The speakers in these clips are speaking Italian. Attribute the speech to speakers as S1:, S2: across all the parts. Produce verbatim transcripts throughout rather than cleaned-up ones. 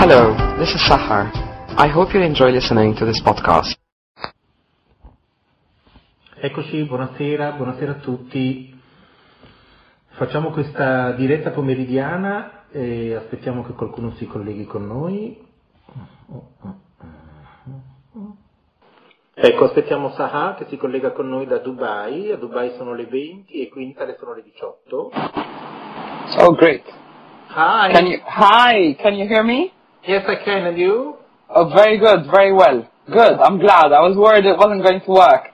S1: Hello, this is Sahar. I hope you enjoy listening to this podcast.
S2: Eccoci, buonasera, buonasera a tutti. Facciamo questa diretta pomeridiana e aspettiamo che qualcuno si colleghi con noi. Ecco, aspettiamo Sahar che si collega con noi da Dubai. A Dubai sono le venti e qui in Italia sono le diciotto.
S3: Oh, great.
S2: Hi.
S3: Can you, hi, can you hear me?
S2: Yes, I can, and you?
S3: Oh, very good, very well. Good, I'm glad. I was worried it wasn't going to work.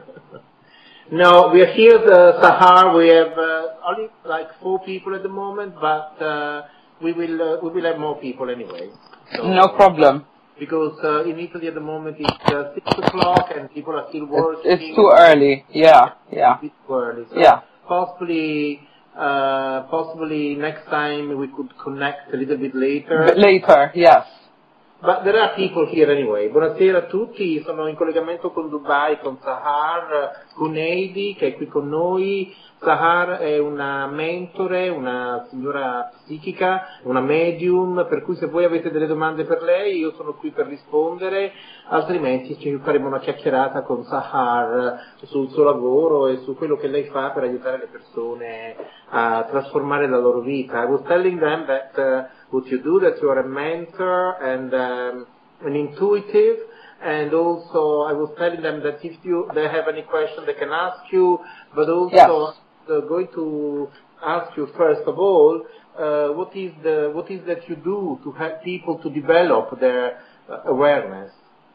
S2: No, we are here, uh, Sahar. We have uh, only like four people at the moment, but uh, we will uh, we will have more people anyway. So,
S3: No problem.
S2: Because uh, in Italy at the moment it's uh, six o'clock and people are still working.
S3: It's, it's too early. Yeah, yeah.
S2: It's too early. So
S3: Yeah.
S2: Possibly, uh, possibly next time we could connect a little bit later.
S3: But later, yes.
S2: But there are people here anyway. Buonasera a tutti, sono in collegamento con Dubai, con Sahar Kuneidi che è qui con noi. Sahar è una mentore, una signora psichica, una medium, per cui se voi avete delle domande per lei io sono qui per rispondere, altrimenti ci faremo una chiacchierata con Sahar sul suo lavoro e su quello che lei fa per aiutare le persone a trasformare la loro vita. I was telling them that uh, what you do, that you are a mentor and um, an intuitive, and also I was telling them that if you they have any question they can ask you, but also
S3: Yes.
S2: uh, going to ask you first of all, uh, what is the what is that you do to help people to develop their uh, awareness?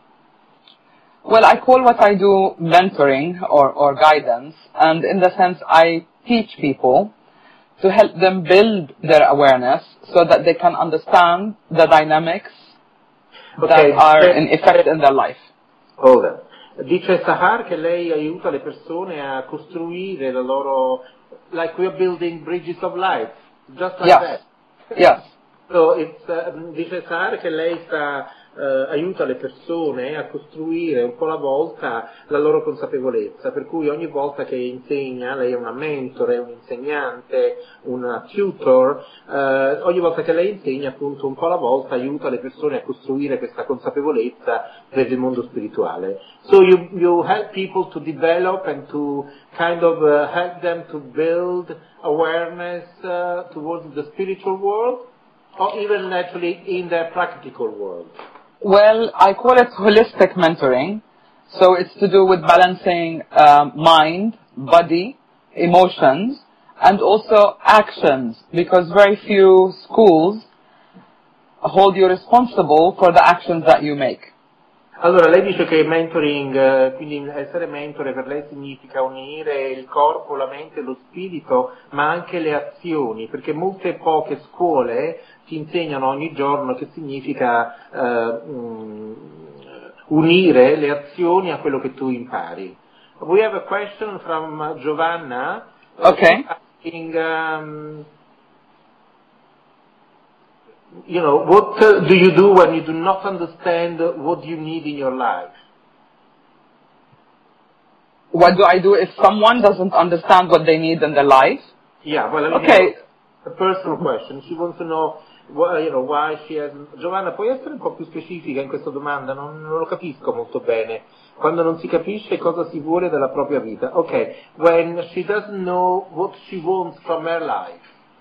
S3: Well, I call what I do mentoring or, or guidance, and in the sense I teach people to help them build their awareness so that they can understand the dynamics
S2: Okay,
S3: that are
S2: eh,
S3: in effect in their life.
S2: Hold on. Dice Sahar che lei aiuta le persone a costruire la loro, like we are building bridges of life, just like
S3: Yes.
S2: that.
S3: Yes.
S2: So it's, uh, dice Sahar che lei sta, uh, aiuta le persone a costruire un po' alla volta la loro consapevolezza, per cui ogni volta che insegna, lei è una mentore, un insegnante, una tutor, uh, ogni volta che lei insegna appunto un po' alla volta aiuta le persone a costruire questa consapevolezza per il mondo spirituale. So you, you help people to develop and to kind of uh, help them to build awareness uh, towards the spiritual world, or even actually in their practical world?
S3: Well, I call it holistic mentoring. So it's to do with balancing um, mind, body, emotions, and also actions, because very few schools hold you responsible for the actions that you make.
S2: Allora, lei dice che mentoring, eh, quindi essere mentore per lei significa unire il corpo, la mente, lo spirito, ma anche le azioni, perché molte poche scuole ci insegnano ogni giorno che significa eh, mm, unire le azioni a quello che tu impari. We have a question from Giovanna. uh,
S3: Okay.
S2: asking, um, you know, what uh, do you do when you do not understand what you need in your life?
S3: What do I do if someone doesn't understand what they need in their life?
S2: Yeah, well, I mean,
S3: Okay.
S2: you know, a personal question. She wants to know, why, you know, why she has... Giovanna, puoi essere un po' più specifica in questa domanda? Non, non lo capisco molto bene. Quando non si capisce cosa si vuole dalla propria vita. Okay, when she doesn't know what she wants from her life.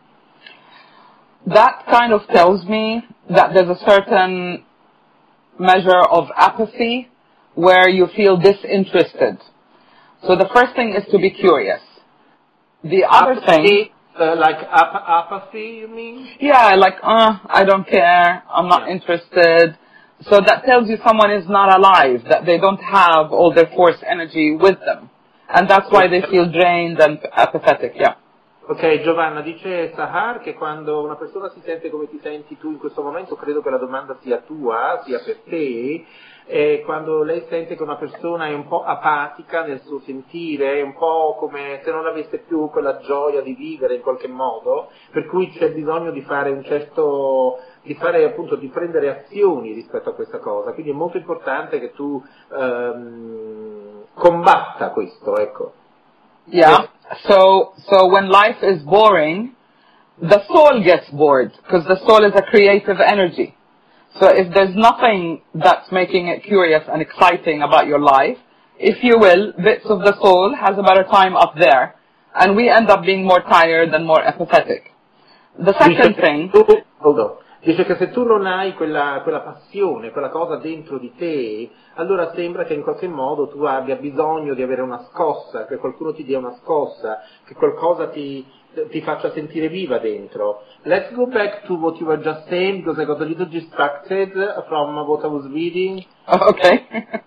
S3: That kind of tells me that there's a certain measure of apathy where you feel disinterested. So the first thing is to be curious. The other thing...
S2: Uh, like ap- apathy, you mean?
S3: Yeah, like, uh, I don't care, I'm not
S2: Yeah.
S3: interested. So that tells you someone is not alive, that they don't have all their force energy with them. And that's why they feel drained and apathetic, yeah.
S2: Ok, Giovanna, dice Sahar che quando una persona si sente come ti senti tu in questo momento, credo che la domanda sia tua, sia per te, e quando lei sente che una persona è un po' apatica nel suo sentire, è un po' come se non avesse più quella gioia di vivere in qualche modo, per cui c'è bisogno di fare un certo, di fare appunto, di prendere azioni rispetto a questa cosa, quindi è molto importante che tu ehm, combatta questo, ecco.
S3: Yeah. So, so when life is boring, the soul gets bored because the soul is a creative energy. So if there's nothing that's making it curious and exciting about your life, if you will, bits of the soul has a better time up there, and we end up being more tired and more apathetic. The second thing...
S2: Hold on. Dice che se tu non hai quella, quella passione, quella cosa dentro di te, allora sembra che in qualche modo tu abbia bisogno di avere una scossa, che qualcuno ti dia una scossa, che qualcosa ti, ti faccia sentire viva dentro. Let's go back to what you were just saying, because I got a little distracted from what I was reading.
S3: Oh, okay.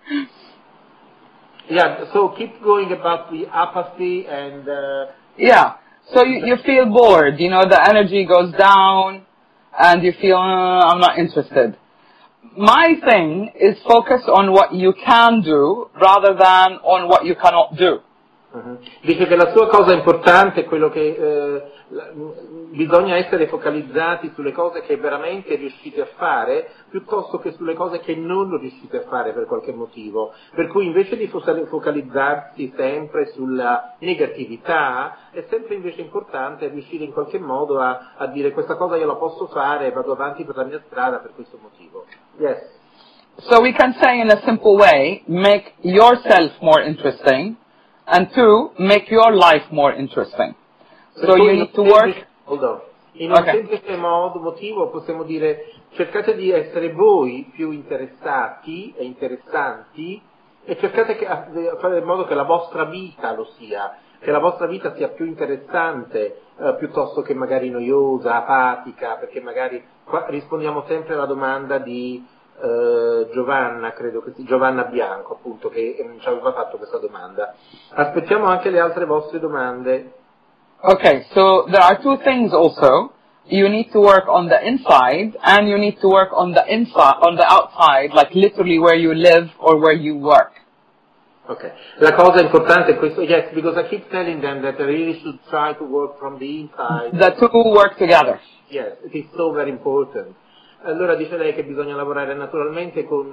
S2: Yeah, so keep going about the apathy and... Uh,
S3: yeah, so you, you feel bored, you know, the energy goes down, and you feel, uh, I'm not interested. My thing is focus on what you can do rather than on what you cannot do.
S2: Uh-huh. Dice che la sua cosa importante è quello che eh, la, bisogna essere focalizzati sulle cose che veramente riuscite a fare piuttosto che sulle cose che non riuscite a fare per qualche motivo. Per cui invece di focalizzarsi sempre sulla negatività è sempre invece importante riuscire in qualche modo a, a dire questa cosa io la posso fare e vado avanti per la mia strada per questo motivo. Yes.
S3: So we can say in a simple way, make yourself more interesting. And two, make your life more interesting. So you need to work...
S2: Hold on. In un okay. semplice modo, motivo possiamo dire cercate di essere voi più interessati e interessanti e cercate che, di fare in modo che la vostra vita lo sia, che la vostra vita sia più interessante eh, piuttosto che magari noiosa, apatica, perché magari qua rispondiamo sempre alla domanda di Uh, Giovanna, credo che sia Giovanna Bianco, appunto, che eh, ci aveva fatto questa domanda. Aspettiamo anche le altre vostre domande.
S3: Okay, so there are two things also. You need to work on the inside and you need to work on the inside, on the outside, like literally where you live or where you work.
S2: Okay. La cosa importante è questo, yes, because I keep telling them that they really should try to work from the inside.
S3: The two work together.
S2: Yes, it is so very important. Allora dice lei che bisogna lavorare naturalmente con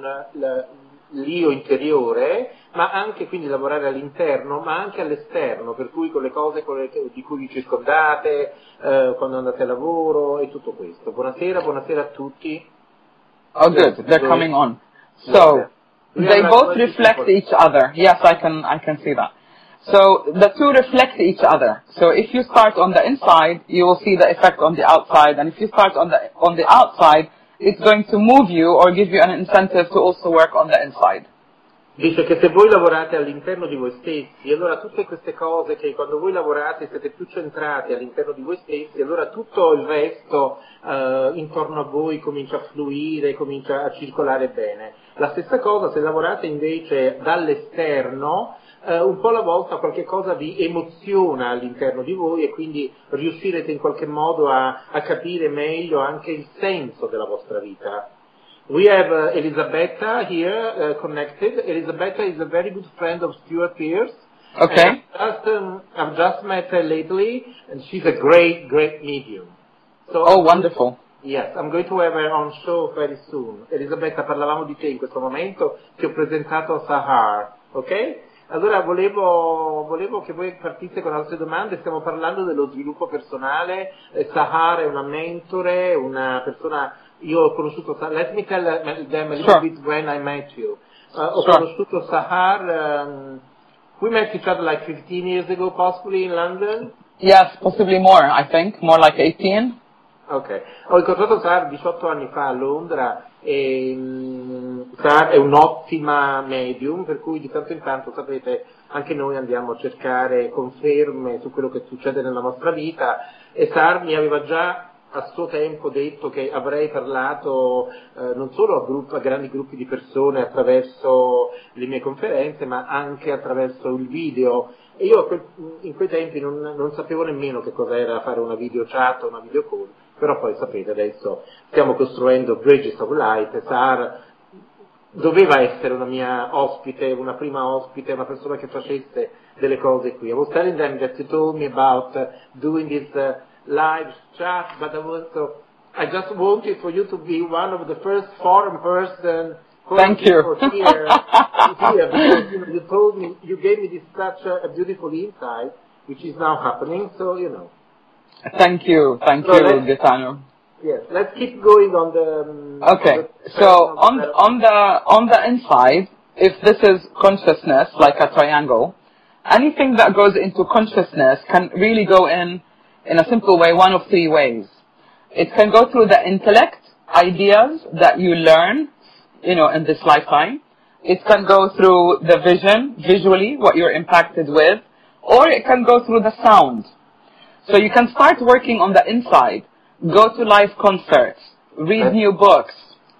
S2: l'io interiore, ma anche quindi lavorare all'interno, ma anche all'esterno, per cui con le cose con le, di cui vi circondate, eh, quando andate a lavoro e tutto questo. Buonasera, buonasera a tutti.
S3: Oh good, they're coming on. So, they both reflect each other. Yes, I can, I can see that. So the two reflect each other. So if you start on the inside, you will see the effect on the outside, and if you start on the on the outside, it's going to move you or give you an incentive to also work on the inside.
S2: Dice che se voi lavorate all'interno di voi stessi, allora tutte queste cose che quando voi lavorate siete più centrati all'interno di voi stessi, allora tutto il resto uh, intorno a voi comincia a fluire, comincia a circolare bene. La stessa cosa se lavorate invece dall'esterno, Uh, un po' alla volta qualche cosa vi emoziona all'interno di voi e quindi riuscirete in qualche modo a, a capire meglio anche il senso della vostra vita. We have uh, Elisabetta here uh, connected. Elisabetta is a very good friend of Stuart Pearce.
S3: Okay.
S2: I've just, um, I've just met her lately and she's a great, great medium. So
S3: oh, wonderful.
S2: Yes, I'm going to have her on show very soon. Elisabetta, parlavamo di te in questo momento, ti ho presentato a Sahar, ok? Allora volevo, volevo che voi partisse con altre domande, stiamo parlando dello sviluppo personale, eh, Sahar è una mentore, una persona, io ho conosciuto, let me tell them a little
S3: sure.
S2: bit when I met you. Uh, ho
S3: sure.
S2: conosciuto Sahar, um, we met each other like fifteen years ago, possibly in London?
S3: Yes, possibly more, I think, more like eighteen.
S2: Ok, ho incontrato Sahar diciotto anni fa a Londra e um, Sahar è un'ottima medium, per cui di tanto in tanto, sapete, anche noi andiamo a cercare conferme su quello che succede nella nostra vita e Sahar mi aveva già a suo tempo detto che avrei parlato eh, non solo a, gruppo, a grandi gruppi di persone attraverso le mie conferenze, ma anche attraverso il video. E io in quei tempi non, non sapevo nemmeno che cos'era fare una video chat o una video call, però poi sapete adesso stiamo costruendo Bridges of Light e Sahar doveva essere una mia ospite, una prima ospite, una persona che facesse delle cose qui. I was telling them that you told me about uh, doing this uh, live chat, but I was so I just wanted for you to be one of the first foreign person.
S3: Thank you.
S2: Here, here, because you, know, you told me, you gave me this such a, a beautiful insight, which is now happening. So you know.
S3: Thank you, thank
S2: so
S3: you, Gaetano.
S2: Yes, let's keep going on the... Um,
S3: Okay,
S2: on the
S3: so on, on, the, on the inside, if this is consciousness, like a triangle, anything that goes into consciousness can really go in, in a simple way, one of three ways. It can go through the intellect, ideas that you learn, you know, in this lifetime. It can go through the vision, visually, what you're impacted with, or it can go through the sound. So you can start working on the inside, go to live concerts, read new books.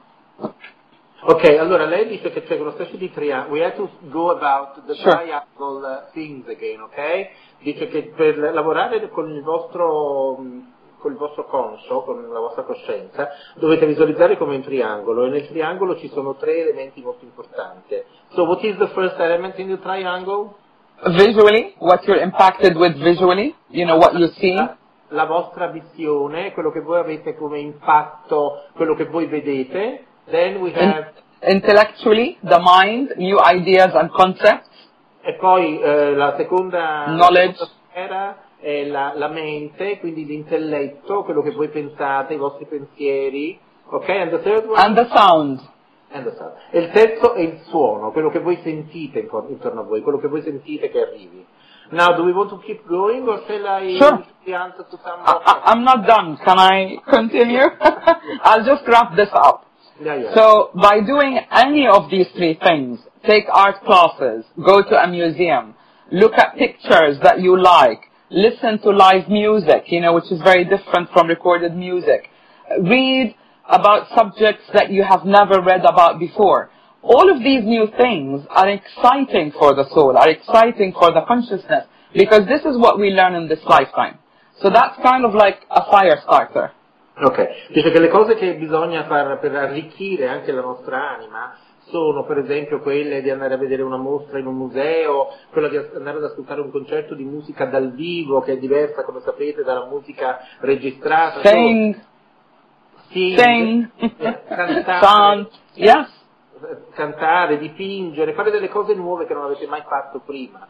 S2: Ok, allora lei dice che c'è una specie di triangolo. We have to go about the
S3: Sure.
S2: triangle uh, things again, ok? Dice che per lavorare con il vostro con il vostro conscio, con la vostra coscienza, dovete visualizzare come un triangolo, e nel triangolo ci sono tre elementi molto importanti. So what is the first element in the triangle?
S3: Visually, what you're impacted with visually, you know, what you see.
S2: La, la vostra visione, quello che voi avete come impatto, quello che voi vedete. Then we have...
S3: In, intellectually, the mind, new ideas and concepts.
S2: E poi eh, la seconda...
S3: Knowledge.
S2: La seconda sfera è la, la mente, quindi l'intelletto, quello che voi pensate, i vostri pensieri. Ok? And the third one?
S3: And the sound.
S2: And the sound. E il terzo è il suono, quello che voi sentite intorno a voi, quello che voi sentite che arrivi. Now, do we want to keep going, or shall I
S3: Sure.
S2: the answer to some
S3: I, I, I'm not done. Can I continue? I'll just wrap this up.
S2: Yeah, yeah.
S3: So, by doing any of these three things, take art classes, go to a museum, look at pictures that you like, listen to live music, you know, which is very different from recorded music, read about subjects that you have never read about before. All of these new things are exciting for the soul, are exciting for the consciousness, because this is what we learn in this lifetime. So that's kind of like a fire starter.
S2: Ok, dice che le cose che bisogna fare per arricchire anche la nostra anima sono per esempio quelle di andare a vedere una mostra in un museo, quella di andare ad ascoltare un concerto di musica dal vivo, che è diversa, come sapete, dalla musica registrata.
S3: Sing,
S2: Sing,
S3: sing,
S2: cantare,
S3: chant, yes.
S2: cantare, dipingere, fare delle cose nuove che non avete mai fatto prima.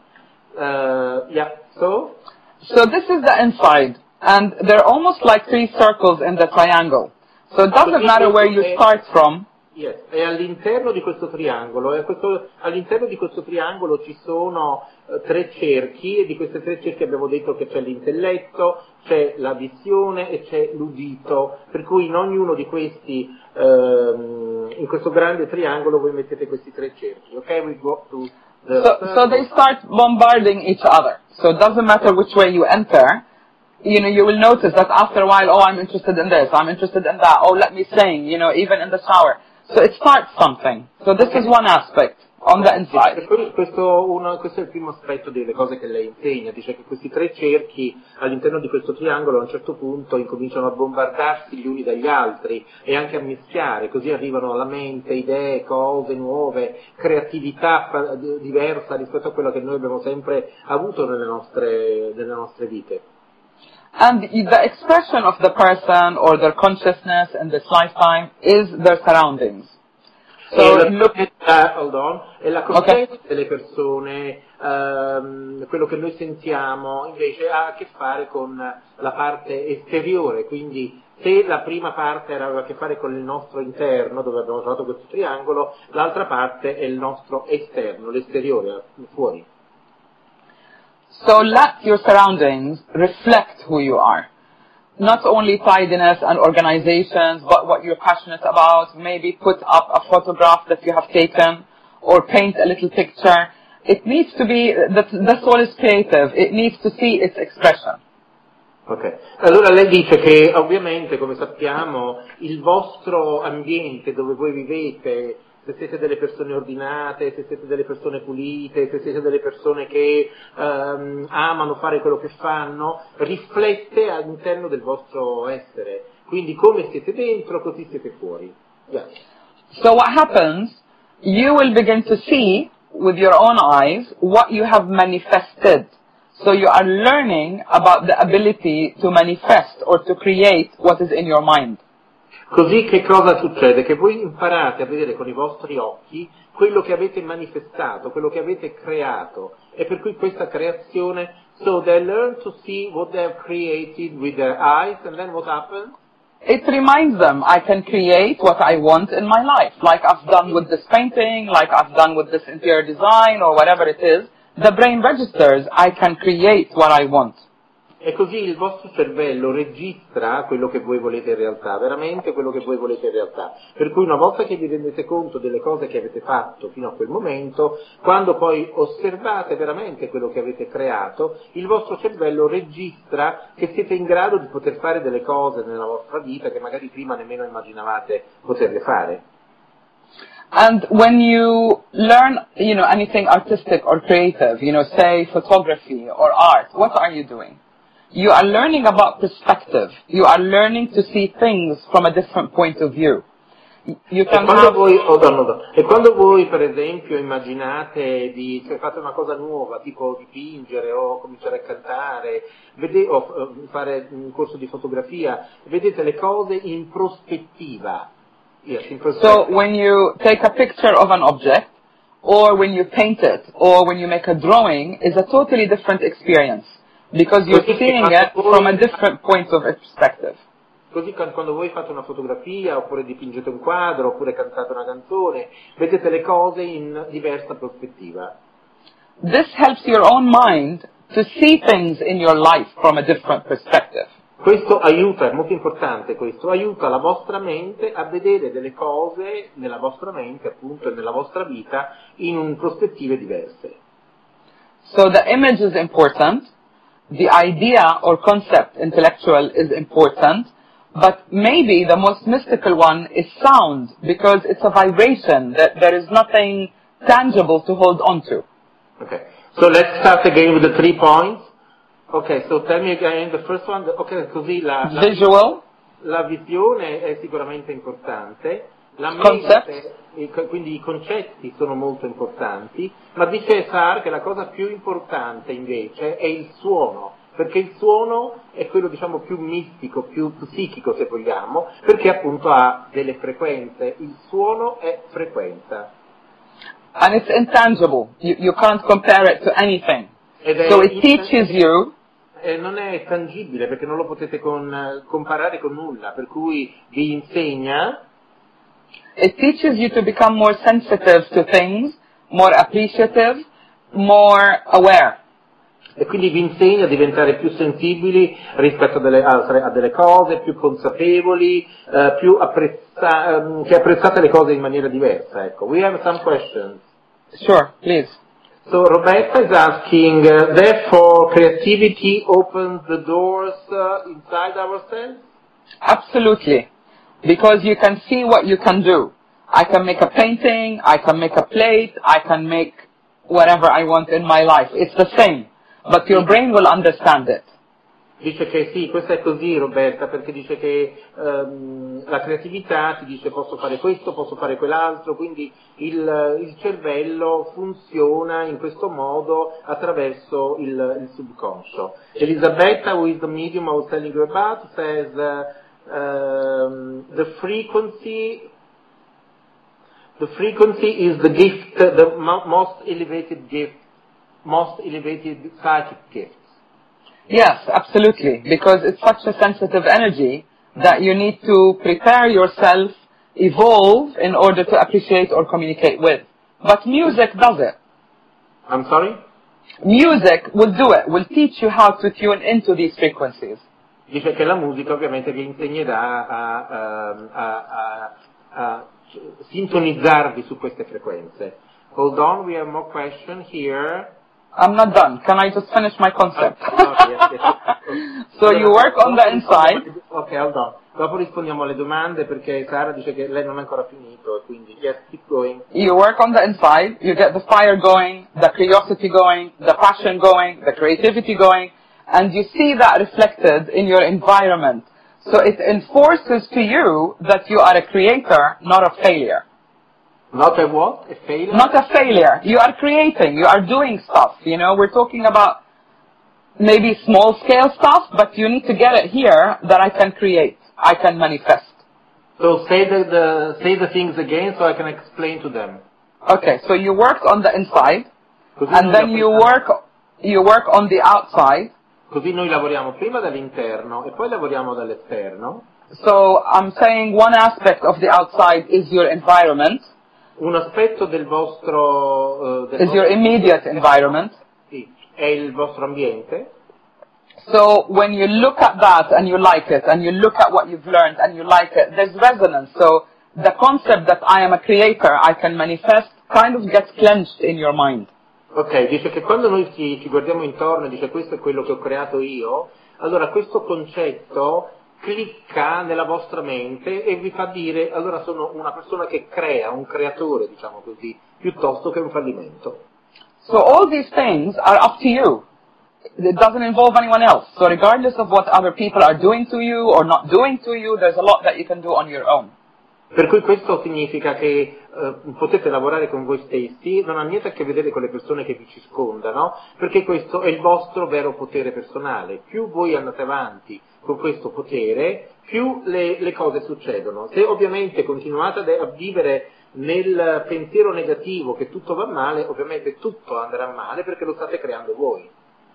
S2: Uh, yeah, so?
S3: So this is the inside, and they're almost like three circles in the triangle. So it doesn't matter where you start from.
S2: Yes, e all'interno di questo triangolo, e questo, all'interno di questo triangolo ci sono uh, tre cerchi, e di questi tre cerchi abbiamo detto che c'è l'intelletto, c'è la visione e c'è l'udito, per cui in ognuno di questi, um, in questo grande triangolo voi mettete questi tre cerchi, ok? We go to the
S3: So, so they start bombarding each other. So it doesn't matter which way you enter. You know, you will notice that after a while, oh, I'm interested in this, I'm interested in that, oh, let me sing, you know, even in the shower. So it starts something. So this is one aspect on the inside.
S2: Questo, uno, questo è il primo aspetto delle cose che lei insegna, dice che questi tre cerchi all'interno di questo triangolo a un certo punto incominciano a bombardarsi gli uni dagli altri e anche a mischiare, così arrivano alla mente idee, cose nuove, creatività diversa rispetto a quella che noi abbiamo sempre avuto nelle nostre, nelle nostre vite.
S3: And the expression of the person or their consciousness in this lifetime is their surroundings. So
S2: e
S3: look,
S2: la, hold on, e la coscienza
S3: okay.
S2: delle persone, um, quello che noi sentiamo, invece ha a che fare con la parte esteriore, quindi se la prima parte aveva a che fare con il nostro interno, dove abbiamo trovato questo triangolo, l'altra parte è il nostro esterno, l'esteriore, fuori.
S3: So let your surroundings reflect who you are. Not only tidiness and organizations, but what you're passionate about. Maybe put up a photograph that you have taken, or paint a little picture. It needs to be, the, the soul is creative. It needs to see its expression.
S2: Ok, allora lei dice che ovviamente, come sappiamo, il vostro ambiente dove voi vivete, se siete delle persone ordinate, se siete delle persone pulite, se siete delle persone che um, amano fare quello che fanno, riflette all'interno del vostro essere. Quindi come siete dentro, così siete fuori. Yeah.
S3: So what happens, you will begin to see with your own eyes what you have manifested. So you are learning about the ability to manifest or to create what is in your mind.
S2: Così che cosa succede? Che voi imparate a vedere con i vostri occhi quello che avete manifestato, quello che avete creato, e per cui questa creazione, so they learn to see what they have created with their eyes, and then what happens?
S3: it reminds them I can create what I want in my life, like I've done with this painting, like I've done with this interior design or whatever it is. The brain registers I can create what I want.
S2: E così il vostro cervello registra quello che voi volete in realtà, veramente quello che voi volete in realtà. Per cui una volta che vi rendete conto delle cose che avete fatto fino a quel momento, quando poi osservate veramente quello che avete creato, il vostro cervello registra che siete in grado di poter fare delle cose nella vostra vita che magari prima nemmeno immaginavate poterle fare.
S3: And when you learn, you know, anything artistic or creative, you know, say photography or art, what are you doing? You are learning about perspective. You are learning to see things from a different point of view. You can
S2: e, quando
S3: have...
S2: voi, oh, no, no. e quando voi, per esempio, immaginate di, cioè fate una cosa nuova, tipo dipingere o cominciare a cantare, vede, o uh, fare un corso di fotografia, vedete le cose in prospettiva. Yes, in
S3: so when you take a picture of an object, or when you paint it, or when you make a drawing, is a totally different experience. Because you're seeing it from a different point of perspective.
S2: Così quando voi fate una fotografia, oppure dipingete un quadro, oppure cantate una canzone, vedete le cose in diversa prospettiva.
S3: This helps your own mind to see things in your life from a different perspective.
S2: Questo aiuta, è molto importante questo, aiuta la vostra mente a vedere delle cose nella vostra mente, appunto, e nella vostra vita in prospettive diverse.
S3: So the image is important. The idea or concept intellectual is important, but maybe the most mystical one is sound, because it's a vibration, that there is nothing tangible to hold on to.
S2: Okay, so let's start again with the three points. Okay, so tell me again the first one. Okay, così la, la,
S3: Visual.
S2: La visione è sicuramente importante. La mente, quindi i concetti sono molto importanti, ma dice Sartre che la cosa più importante invece è il suono, perché il suono è quello diciamo più mistico, più psichico se vogliamo, perché appunto ha delle frequenze, il suono è frequenza.
S3: And it's intangible, you, you can't compare it to anything. So it teaches you.
S2: Eh, non è tangibile perché non lo potete con, comparare con nulla, per cui vi insegna.
S3: It teaches you to become more sensitive to things, more appreciative, more aware.
S2: E quindi vi insegna a diventare più sensibili rispetto a delle, a delle cose, più consapevoli, uh, più apprezza, um, che apprezzate le cose in maniera diversa. Ecco. We have some questions.
S3: Sure, please.
S2: So Roberta is asking, uh, therefore creativity opens the doors uh, inside ourselves?
S3: Absolutely. Because you can see what you can do. I can make a painting, I can make a plate, I can make whatever I want in my life. It's the same, but your brain will understand it.
S2: Dice che sì, questa è così Roberta, perché dice che um, la creatività ti dice posso fare questo, posso fare quell'altro, quindi il, il cervello funziona in questo modo attraverso il, il subconscio. Elisabetta, who is the medium I was telling you about, says uh, Um, the frequency, the frequency is the gift, the mo- most elevated gift, most elevated psychic gift.
S3: Yes, absolutely, because it's such a sensitive energy that you need to prepare yourself, evolve in order to appreciate or communicate with. But music does it.
S2: I'm sorry?
S3: Music will do it, will teach you how to tune into these frequencies.
S2: Dice che la musica ovviamente vi insegnerà a, a, a, a, a sintonizzarvi su queste frequenze. Hold on, we have more questions here.
S3: I'm not done. Can I just finish my concept?
S2: Oh, no, yes, yes.
S3: So you work on the inside.
S2: Ok, hold on. Dopo rispondiamo alle domande perché Sara dice che lei non ha ancora finito, quindi yes, keep going.
S3: You work on the inside, you get the fire going, the curiosity going, the passion going, the creativity going, and you see that reflected in your environment. So it enforces to you that you are a creator, not a failure.
S2: Not a what? A failure?
S3: Not a failure. You are creating, you are doing stuff, you know, we're talking about maybe small scale stuff, but you need to get it here that I can create, I can manifest.
S2: So say the, the, say the things again so I can explain to them.
S3: Okay, so you worked on the inside,
S2: Così
S3: and then you work, you work on the outside.
S2: Così noi lavoriamo prima dall'interno e poi lavoriamo dall'esterno.
S3: So I'm saying one aspect of the outside is your environment,
S2: Un aspetto del vostro... eh, del
S3: is your
S2: vostro-
S3: immediate environment.
S2: Sì, è il vostro ambiente.
S3: So when you look at that and you like it, and you look at what you've learned and you like it, there's resonance. So the concept that I am a creator, I can manifest, kind of gets clenched in your mind.
S2: Ok, dice che quando noi ci, ci guardiamo intorno e dice questo è quello che ho creato io, allora questo concetto clicca nella vostra mente e vi fa dire allora sono una persona che crea, un creatore, diciamo così, piuttosto che un fallimento.
S3: So all these things are up to you. It doesn't involve anyone else. So regardless of what other people are doing to you or not doing to you, there's a lot that you can do on your own.
S2: Per cui questo significa che eh, potete lavorare con voi stessi, non ha niente a che vedere con le persone che vi circondano, perché questo è il vostro vero potere personale. Più voi andate avanti con questo potere, più le, le cose succedono. Se ovviamente continuate a, a vivere nel pensiero negativo che tutto va male, ovviamente tutto andrà male perché lo state creando voi.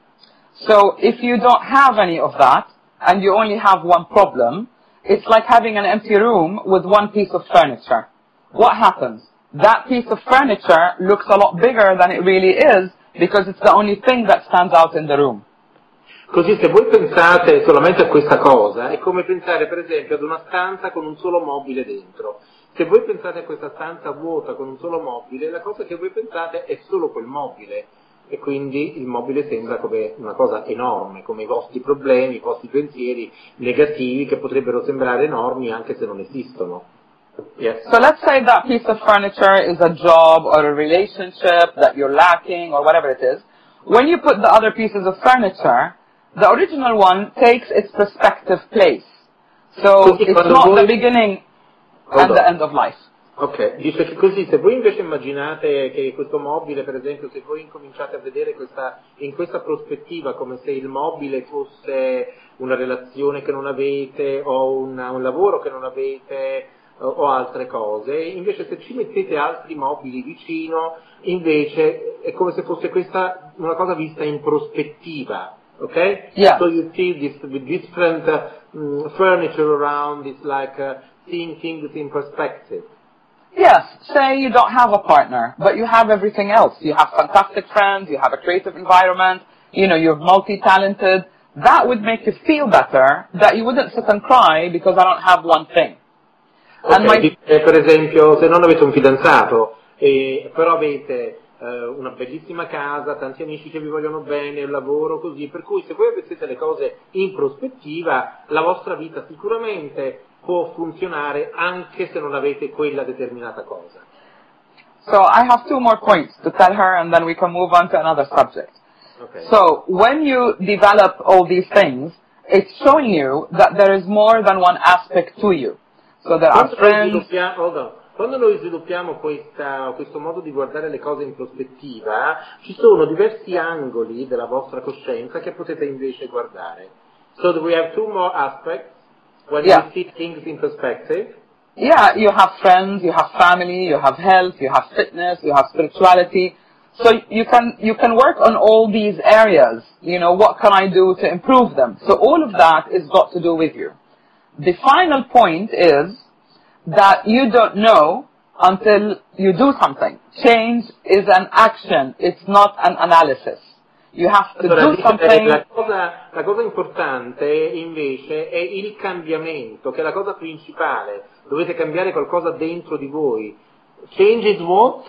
S3: So if you don't have any of that, and you only have one problem, it's like having an empty room with one piece of furniture. What happens? That piece of furniture looks a lot bigger than it really is because it's the only thing that stands out in the room.
S2: Così se voi pensate solamente a questa cosa, è come pensare per esempio ad una stanza con un solo mobile dentro. Se voi pensate a questa stanza vuota con un solo mobile, la cosa che voi pensate è solo quel mobile. E quindi il mobile sembra come una cosa enorme, come i vostri problemi, i vostri pensieri negativi che potrebbero sembrare enormi anche se non esistono. Yes.
S3: So let's say that piece of furniture is a job or a relationship that you're lacking or whatever it is. When you put the other pieces of furniture, the original one takes its prospective place. So
S2: Così
S3: it's
S2: quando
S3: not
S2: voi-
S3: the beginning
S2: Hold
S3: and
S2: on.
S3: the end of life.
S2: Ok, dice che così, se voi invece immaginate che questo mobile, per esempio, se voi incominciate a vedere questa, in questa prospettiva come se il mobile fosse una relazione che non avete o una- un lavoro che non avete o, o altre cose, invece se ci mettete altri mobili vicino, invece è come se fosse questa una cosa vista in prospettiva, ok?
S3: Yeah.
S2: So you see this with different uh, mm, furniture around, it's like uh, seeing things in perspective.
S3: Yes, say you don't have a partner, but you have everything else. You have fantastic friends, you have a creative environment, you know, you're multi-talented. That would make you feel better, that you wouldn't sit and cry because I don't have one thing. And
S2: Ok,
S3: my,
S2: dice, per esempio, se non avete un fidanzato, e, però avete eh, una bellissima casa, tanti amici che vi vogliono bene, un lavoro così, per cui se voi aveste le cose in prospettiva, la vostra vita sicuramente può funzionare anche se non avete quella determinata cosa.
S3: so I have two more points to tell her and then we can move on to another subject.
S2: Okay.
S3: So when you develop all these things, it's showing you that there is more than one aspect to you. So there are
S2: Quando noi
S3: friends,
S2: sviluppiamo, hold on. Quando noi sviluppiamo questa, questo modo di guardare le cose in prospettiva, ci sono diversi angoli della vostra coscienza che potete invece guardare. So we have two more aspects when
S3: Yeah.
S2: you see things in perspective.
S3: yeah, you have friends, you have family, you have health, you have fitness, you have spirituality. So you can, you can work on all these areas. You know, what can I do to improve them? So all of that is got to do with you. The final point is that you don't know until you do something. Change is an action, it's not an analysis. You have to
S2: Allora,
S3: do
S2: dice,
S3: something.
S2: la, cosa, la cosa importante invece è il cambiamento, che è la cosa principale. Dovete cambiare qualcosa dentro di voi. Change is what?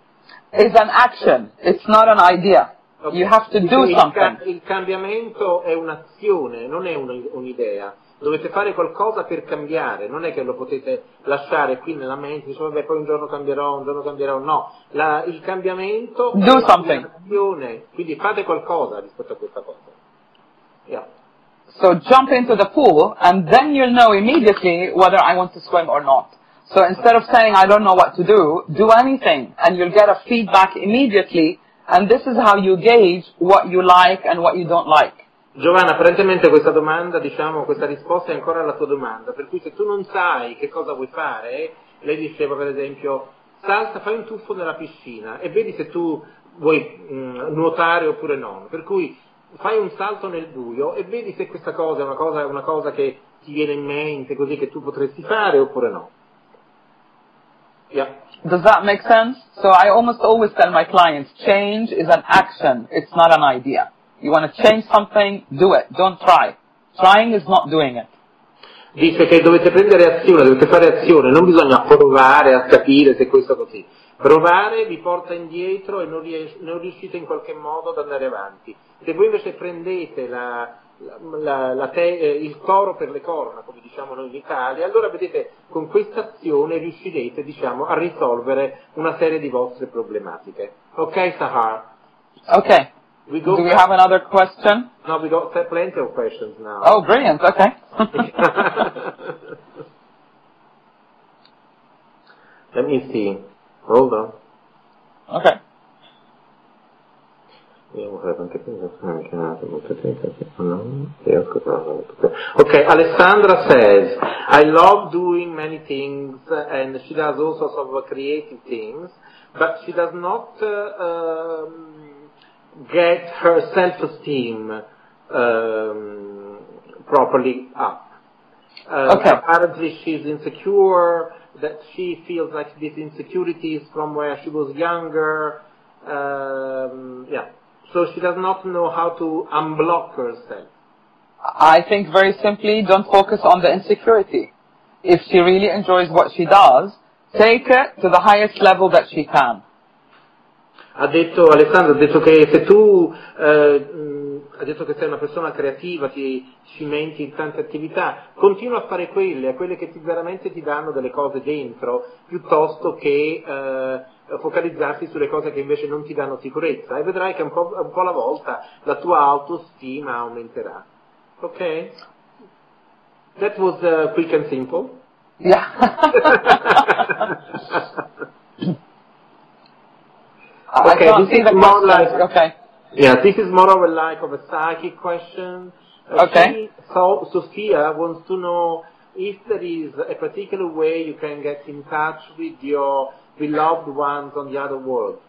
S3: Is an action, it's not an idea.
S2: Ok.
S3: You have to
S2: Dice,
S3: do
S2: il,
S3: something.
S2: ca- il cambiamento è un'azione, non è un- un'idea. Dovete fare qualcosa per cambiare, non è che lo potete lasciare qui nella mente, dice, vabbè, poi un giorno cambierò, un giorno cambierò, no. La- il cambiamento
S3: Do
S2: è
S3: something.
S2: un'azione, quindi fate qualcosa rispetto a questa cosa. Yeah.
S3: So jump into the pool and then you'll know immediately whether I want to swim or not. So instead of saying I don't know what to do, do anything and you'll get a feedback immediately, and this is how you gauge what you like and what you don't like.
S2: Giovanna, apparentemente questa domanda, diciamo, questa risposta è ancora alla tua domanda, per cui se tu non sai che cosa vuoi fare, lei diceva per esempio, salta, fai un tuffo nella piscina e vedi se tu vuoi mh, nuotare oppure no, per cui fai un salto nel buio e vedi se questa cosa è una cosa, una cosa che ti viene in mente così che tu potresti fare oppure no? Yeah.
S3: Does that make sense? So I almost always tell my clients, change is an action, it's not an idea. You want to change something, do it, don't try. Trying is not doing it.
S2: Dice che dovete prendere azione, dovete fare azione, non bisogna provare a capire se questo è così. Provare vi porta indietro e non, ries- non riuscite in qualche modo ad andare avanti. Se voi invece prendete la, la, la te- eh, il toro per le corna, come diciamo noi in Italia, allora vedete con questa azione riuscirete, diciamo, a risolvere una serie di vostre problematiche. Ok, Sahar?
S3: Okay.
S2: We go
S3: Do we
S2: back-
S3: have another question?
S2: No, we got plenty of questions now.
S3: Oh, brilliant. Okay.
S2: Let me see. Hold on.
S3: Okay.
S2: Okay, Alessandra says, I love doing many things and she does all sorts of creative things, but she does not uh, um, get her self-esteem um, properly up. Uh,
S3: Okay.
S2: Apparently she's insecure, that she feels like these insecurities from where she was younger. Um, yeah. So she does not know how to unblock herself.
S3: I think very simply, don't focus on the insecurity. If she really enjoys what she does, take it to the highest level that she can.
S2: Ha detto, Alessandro, ha detto che se tu, eh, mh, ha detto che sei una persona creativa, ti cimenti in tante attività, continua a fare quelle, a quelle che ti, veramente ti danno delle cose dentro, piuttosto che eh, focalizzarti sulle cose che invece non ti danno sicurezza, e vedrai che un po', un po' alla volta la tua autostima aumenterà. Ok? That was uh, quick and simple.
S3: Yeah. I
S2: Okay,
S3: can't
S2: this
S3: see
S2: is
S3: the
S2: more
S3: questions.
S2: like-
S3: Okay.
S2: Yeah, this is more of a like of a psychic question. Uh,
S3: Okay.
S2: she- so Sophia wants to know if there is a particular way you can get in touch with your beloved ones on the other world.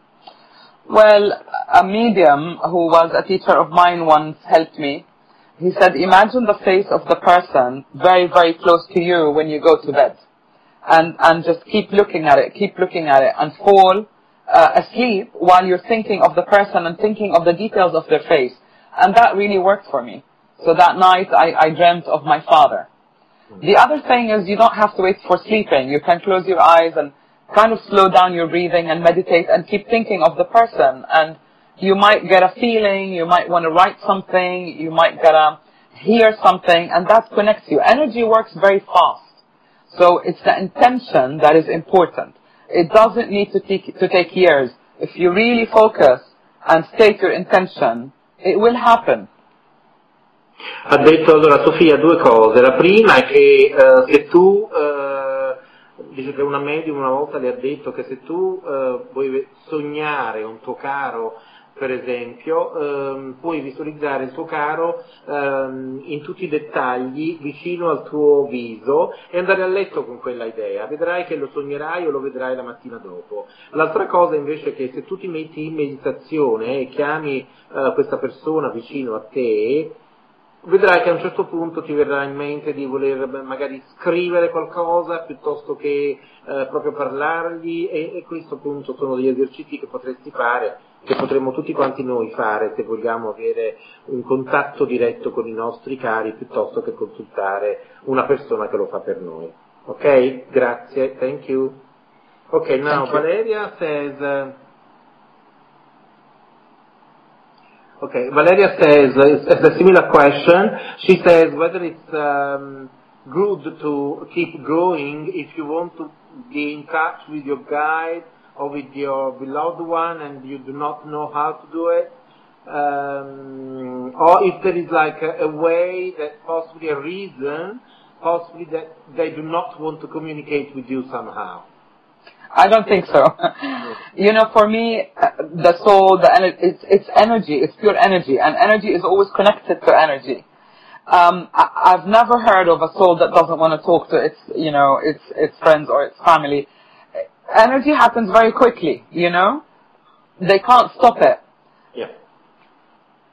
S3: Well, a medium who was a teacher of mine once helped me. He said, imagine the face of the person very, very close to you when you go to bed. And, and just keep looking at it, keep looking at it, and fall uh, asleep while you're thinking of the person and thinking of the details of their face. And that really worked for me. So that night I, I dreamt of my father. The other thing is you don't have to wait for sleeping. You can close your eyes and kind of slow down your breathing and meditate and keep thinking of the person. And you might get a feeling, you might want to write something, you might get a hear something, and that connects you. Energy works very fast. So it's the intention that is important. It doesn't need to take, to take years. If you really focus and state your intention, it will happen.
S2: Ha detto allora Sofia due cose. La prima è che uh, se tu, uh, dice che una medium una volta le ha detto che se tu uh, vuoi sognare un tuo caro, per esempio, um, puoi visualizzare il tuo caro um, in tutti i dettagli vicino al tuo viso e andare a letto con quella idea. Vedrai che lo sognerai o lo vedrai la mattina dopo. L'altra cosa invece è che se tu ti metti in meditazione e chiami uh, questa persona vicino a te, vedrai che a un certo punto ti verrà in mente di voler magari scrivere qualcosa piuttosto che eh, proprio parlargli e, e questo appunto sono degli esercizi che potresti fare, che potremmo tutti quanti noi fare se vogliamo avere un contatto diretto con i nostri cari piuttosto che consultare una persona che lo fa per noi. Ok? Grazie, thank you. Ok, now
S3: Thank you.
S2: Valeria says... Uh, Okay, Valeria says, uh, it's a similar question. She says whether it's um, good to keep growing if you want to be in touch with your guide or with your beloved one and you do not know how to do it, um, or if there is like a, a way that possibly a reason, possibly that they do not want to communicate with you somehow.
S3: I don't think so. You know, for me, uh, the soul, the ener- it's, it's energy, it's pure energy, and energy is always connected to energy. Um, I, I've never heard of a soul that doesn't want to talk to its, you know, its, its friends or its family. Energy happens very quickly, you know? They can't stop it.
S2: Yeah.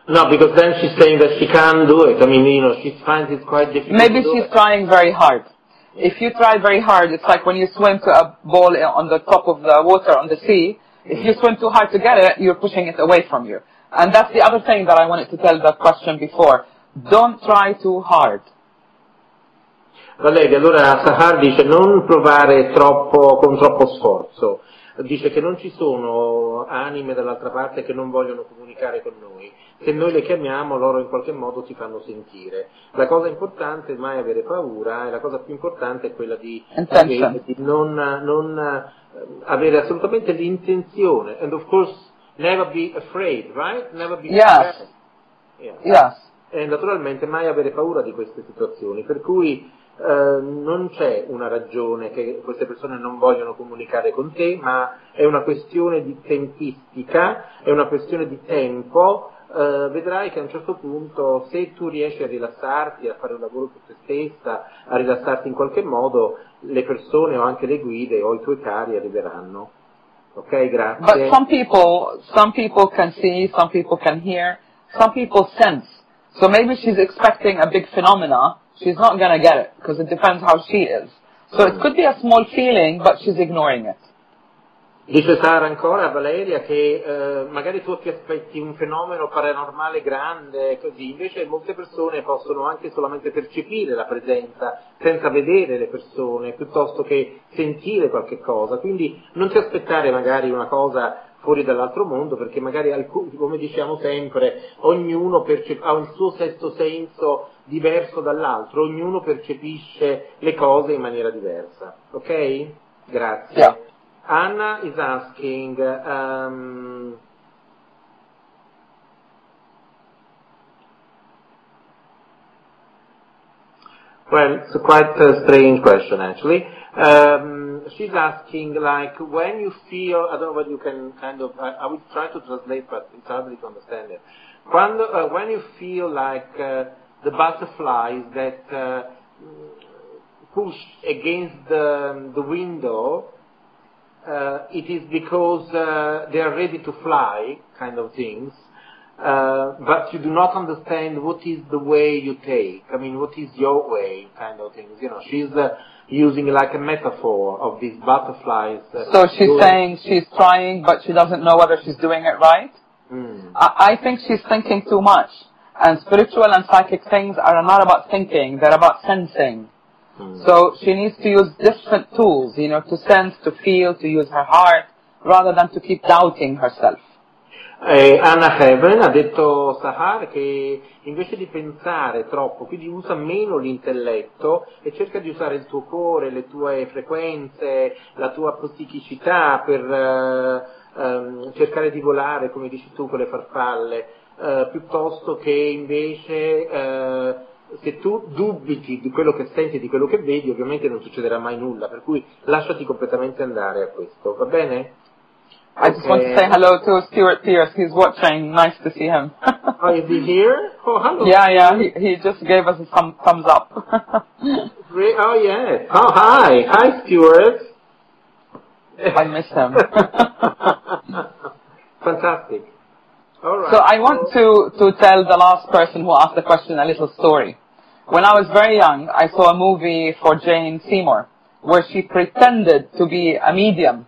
S2: No, because then she's saying that she can't do it. I mean, you know, she finds it quite difficult.
S3: Maybe
S2: to do
S3: she's
S2: it.
S3: trying very hard. If you try very hard, it's like when you swim to a ball on the top of the water on the sea. If you swim too hard to get it, you're pushing it away from you. And that's the other thing that I wanted to tell the question before. Don't try too hard.
S2: Valeria, allora Sahar dice non provare troppo, con troppo sforzo. Dice che non ci sono anime dall'altra parte che non vogliono comunicare con noi. Se noi le chiamiamo, loro in qualche modo si fanno sentire. La cosa importante è mai avere paura, e la cosa più importante è quella di, di, di non, non uh, avere assolutamente l'intenzione. And of course, never be afraid, right? Never be
S3: yes.
S2: afraid.
S3: Yeah. Yes.
S2: E naturalmente mai avere paura di queste situazioni, per cui Uh, non c'è una ragione che queste persone non vogliono comunicare con te, ma è una questione di tempistica, è una questione di tempo. Uh, vedrai che a un certo punto, se tu riesci a rilassarti, a fare un lavoro su te stessa, a rilassarti in qualche modo, le persone o anche le guide o i tuoi cari arriveranno. Ok, grazie.
S3: But some people, some people can see, some people can hear, some people sense. So maybe she's expecting a big phenomena. She's not going to get it, because it depends how she is. So it could be a small feeling, but she's ignoring it.
S2: Dice Sara ancora a Valeria che eh, magari tu ti aspetti un fenomeno paranormale grande, così, invece molte persone possono anche solamente percepire la presenza, senza vedere le persone, piuttosto che sentire qualche cosa. Quindi non ti aspettare magari una cosa fuori dall'altro mondo, perché magari, alcuni, come diciamo sempre, ognuno percep- ha un suo sesto senso diverso dall'altro, ognuno percepisce le cose in maniera diversa. Ok? Grazie.
S3: Yeah.
S2: Anna is asking, um, well, it's a quite a strange question actually. Um, she's asking, like, when you feel, I don't know whether you can kind of, I, I will try to translate, but it's hard to understand it. When, uh, when you feel like uh, the butterflies that uh, push against the, the window, uh, it is because uh, they are ready to fly, kind of things, uh, but you do not understand what is the way you take. I mean, what is your way, kind of things. You know, she's uh, using like a metaphor of these butterflies. Uh,
S3: so she's doing... saying she's trying, but she doesn't know whether she's doing it right?
S2: Mm.
S3: I, I think she's thinking too much. And spiritual and psychic things are not about thinking, they're about sensing. Mm. So she needs to use different tools, you know, to sense, to feel, to use her heart, rather than to keep doubting herself.
S2: Eh, Anna Heaven ha detto Sahar che invece di pensare troppo, quindi usa meno l'intelletto e cerca di usare il tuo cuore, le tue frequenze, la tua psichicità per eh, ehm, cercare di volare, come dici tu, con le farfalle, eh, piuttosto che invece eh, se tu dubiti di quello che senti, di quello che vedi, ovviamente non succederà mai nulla, per cui lasciati completamente andare a questo, va bene?
S3: I just want to say hello to Stuart Pierce. He's watching. Nice to see him.
S2: Oh, is he here? Oh, hello.
S3: Yeah, yeah. He, he just gave us a thumb, thumbs up.
S2: Oh, yes. Oh, hi. Hi, Stuart.
S3: I miss him.
S2: Fantastic. All right.
S3: So I want to, to tell the last person who asked the question a little story. When I was very young, I saw a movie for Jane Seymour where she pretended to be a medium.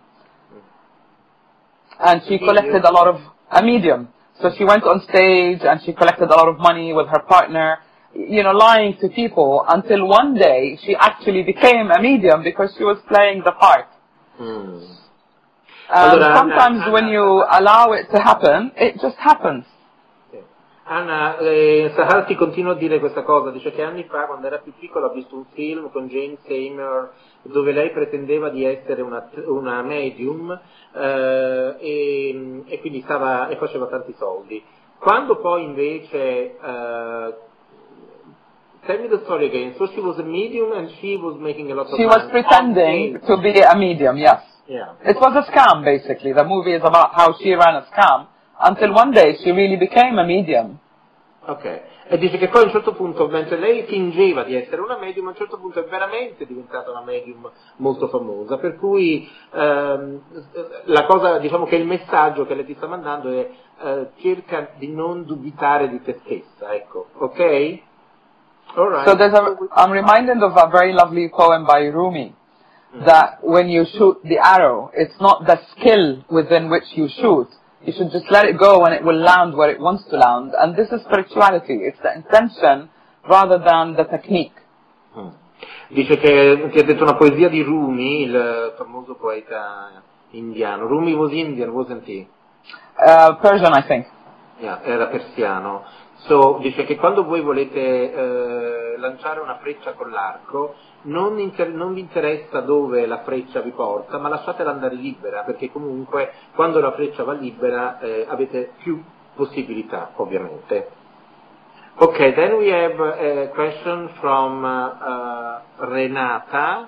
S3: And she collected a lot of, a medium. So she went on stage and she collected a lot of money with her partner, you know, lying to people until one day she actually became a medium because she was playing the part.
S2: Hmm.
S3: Um, sometimes when you allow it to happen, it just happens.
S2: Anna, eh, Sahar ti continua a dire questa cosa, dice che anni fa, quando era più piccola, ha visto un film con Jane Seymour dove lei pretendeva di essere una, una medium eh, e, e quindi stava e faceva tanti soldi. Quando poi invece uh, tell me the story again. So she was a medium and she was making a lot of
S3: she
S2: money.
S3: She was pretending to be a medium, yes.
S2: Yeah.
S3: It was a scam, basically. The movie is about how she ran a scam until one day she really became a medium.
S2: Ok, e dice che poi a un certo punto, mentre lei fingeva di essere una medium, a un certo punto è veramente diventata una medium molto famosa, per cui ehm, la cosa, diciamo che il messaggio che lei ti sta mandando è eh, cerca di non dubitare di te stessa, ecco, ok? All right.
S3: So there's a, I'm reminded of a very lovely poem by Rumi,
S2: Mm.
S3: that when you shoot the arrow, it's not the skill within which you shoot. You should just let it go and it will land where it wants to land. And this is spirituality. It's the intention rather than the technique.
S2: Mm. Dice che ti ha detto una poesia di Rumi, il famoso poeta indiano. Rumi was Indian, wasn't he?
S3: Uh, Persian, I think.
S2: Yeah, era persiano. So, dice che quando voi volete eh, lanciare una freccia con l'arco, non, inter- non vi interessa dove la freccia vi porta, ma lasciatela andare libera, perché comunque quando la freccia va libera eh, avete più possibilità, ovviamente. Ok, then we have a question from uh, uh, Renata.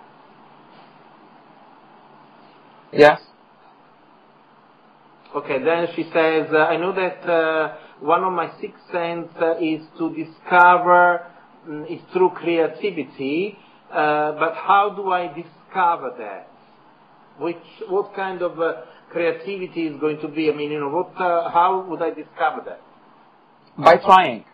S3: Yes.
S2: Okay, then she says, uh, I know that uh, one of my sixth sense uh, is to discover, um, is through creativity, uh, but how do I discover that? Which, what kind of uh, creativity is going to be? I mean, you know, what, uh, how would I discover that?
S3: By trying.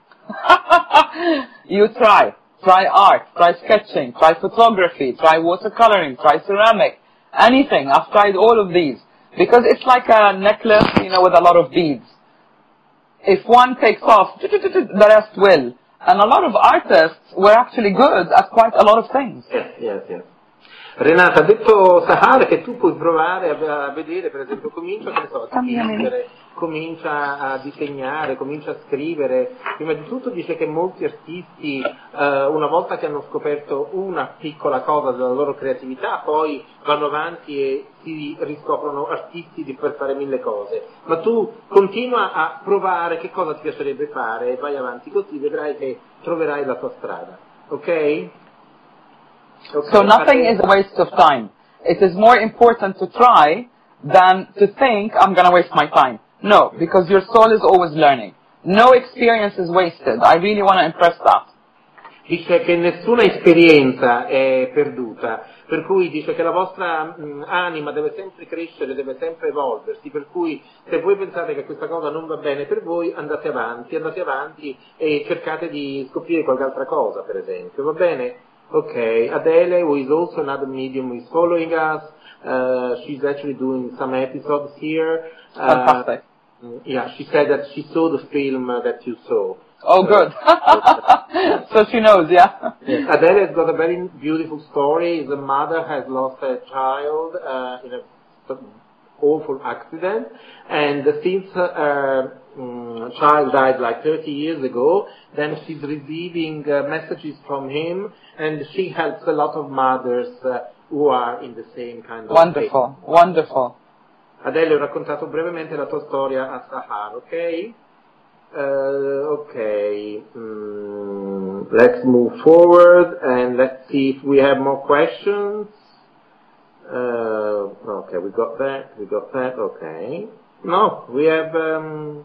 S3: You try. Try art, try sketching, try photography, try watercoloring, try ceramic, anything. I've tried all of these. Because it's like a necklace, you know, with a lot of beads. If one takes off, the rest will. And a lot of artists were actually good at quite a lot of things.
S2: Yes, yes, yes. Renata, ha detto Sahar che tu puoi provare a, a vedere, per esempio, comincia, che ne so, a dipingere, comincia a disegnare, comincia a scrivere. Prima di tutto dice che molti artisti, eh, una volta che hanno scoperto una piccola cosa della loro creatività, poi vanno avanti e si riscoprono artisti di per fare mille cose. Ma tu continua a provare che cosa ti piacerebbe fare e vai avanti così, vedrai che troverai la tua strada. Ok? Okay.
S3: So nothing is a waste of time. It is more important to try than to think I'm going to waste my time. No, because your soul is always learning. No experience is wasted. I really want to impress that.
S2: Dice che nessuna esperienza è perduta, per cui dice che la vostra mh, anima deve sempre crescere, deve sempre evolversi, per cui se voi pensate che questa cosa non va bene per voi, andate avanti, andate avanti e cercate di scoprire qualche altra cosa, per esempio, va bene? Okay, Adele, who is also another medium, is following us. Uh, she's actually doing some episodes here. Uh,
S3: Fantastic.
S2: Yeah, she said that she saw the film uh, that you saw.
S3: Oh, good. So she knows, yeah?
S2: Yes. Adele has got a very beautiful story. The mother has lost a child uh, in a awful accident, and since her um, child died like thirty years ago, then she's receiving uh, messages from him, and she helps a lot of mothers uh, who are in the same kind of
S3: Wonderful,
S2: state.
S3: wonderful.
S2: Adele, ho raccontato brevemente la tua storia a Sahar, ok? Uh, okay, mm, let's move forward and let's see if we have more questions. Uh, okay, we got that, we got that, okay. No, we have... Um...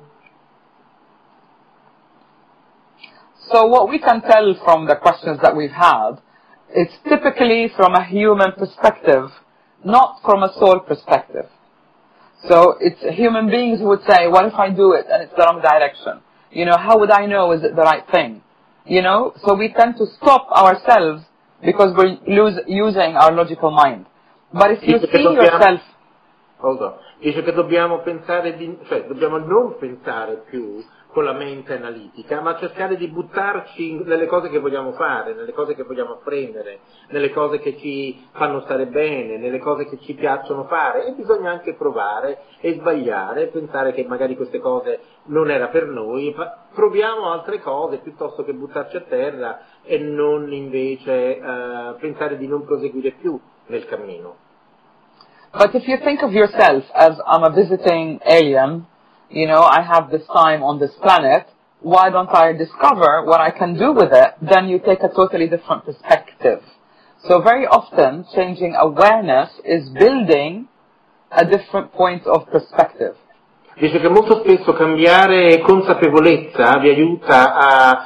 S3: So what we can tell from the questions that we've had, it's typically from a human perspective, not from a soul perspective. So it's human beings who would say, what if I do it and it's the wrong direction? You know, how would I know is it the right thing? You know, so we tend to stop ourselves because we're lose, using our logical mind. But if you see yourself...
S2: Hold on. Dice che dobbiamo pensare di, cioè dobbiamo non pensare più con la mente analitica, ma cercare di buttarci nelle cose che vogliamo fare, nelle cose che vogliamo apprendere, nelle cose che ci fanno stare bene, nelle cose che ci piacciono fare, e bisogna anche provare e sbagliare, pensare che magari queste cose non era per noi, proviamo altre cose piuttosto che buttarci a terra e non invece uh, pensare di non proseguire più nel cammino.
S3: But if you think of yourself as I'm a visiting alien, you know, I have this time on this planet, why don't I discover what I can do with it? Then you take a totally different perspective. So very often, changing awareness is building a different point of perspective.
S2: Dice che molto spesso cambiare consapevolezza vi aiuta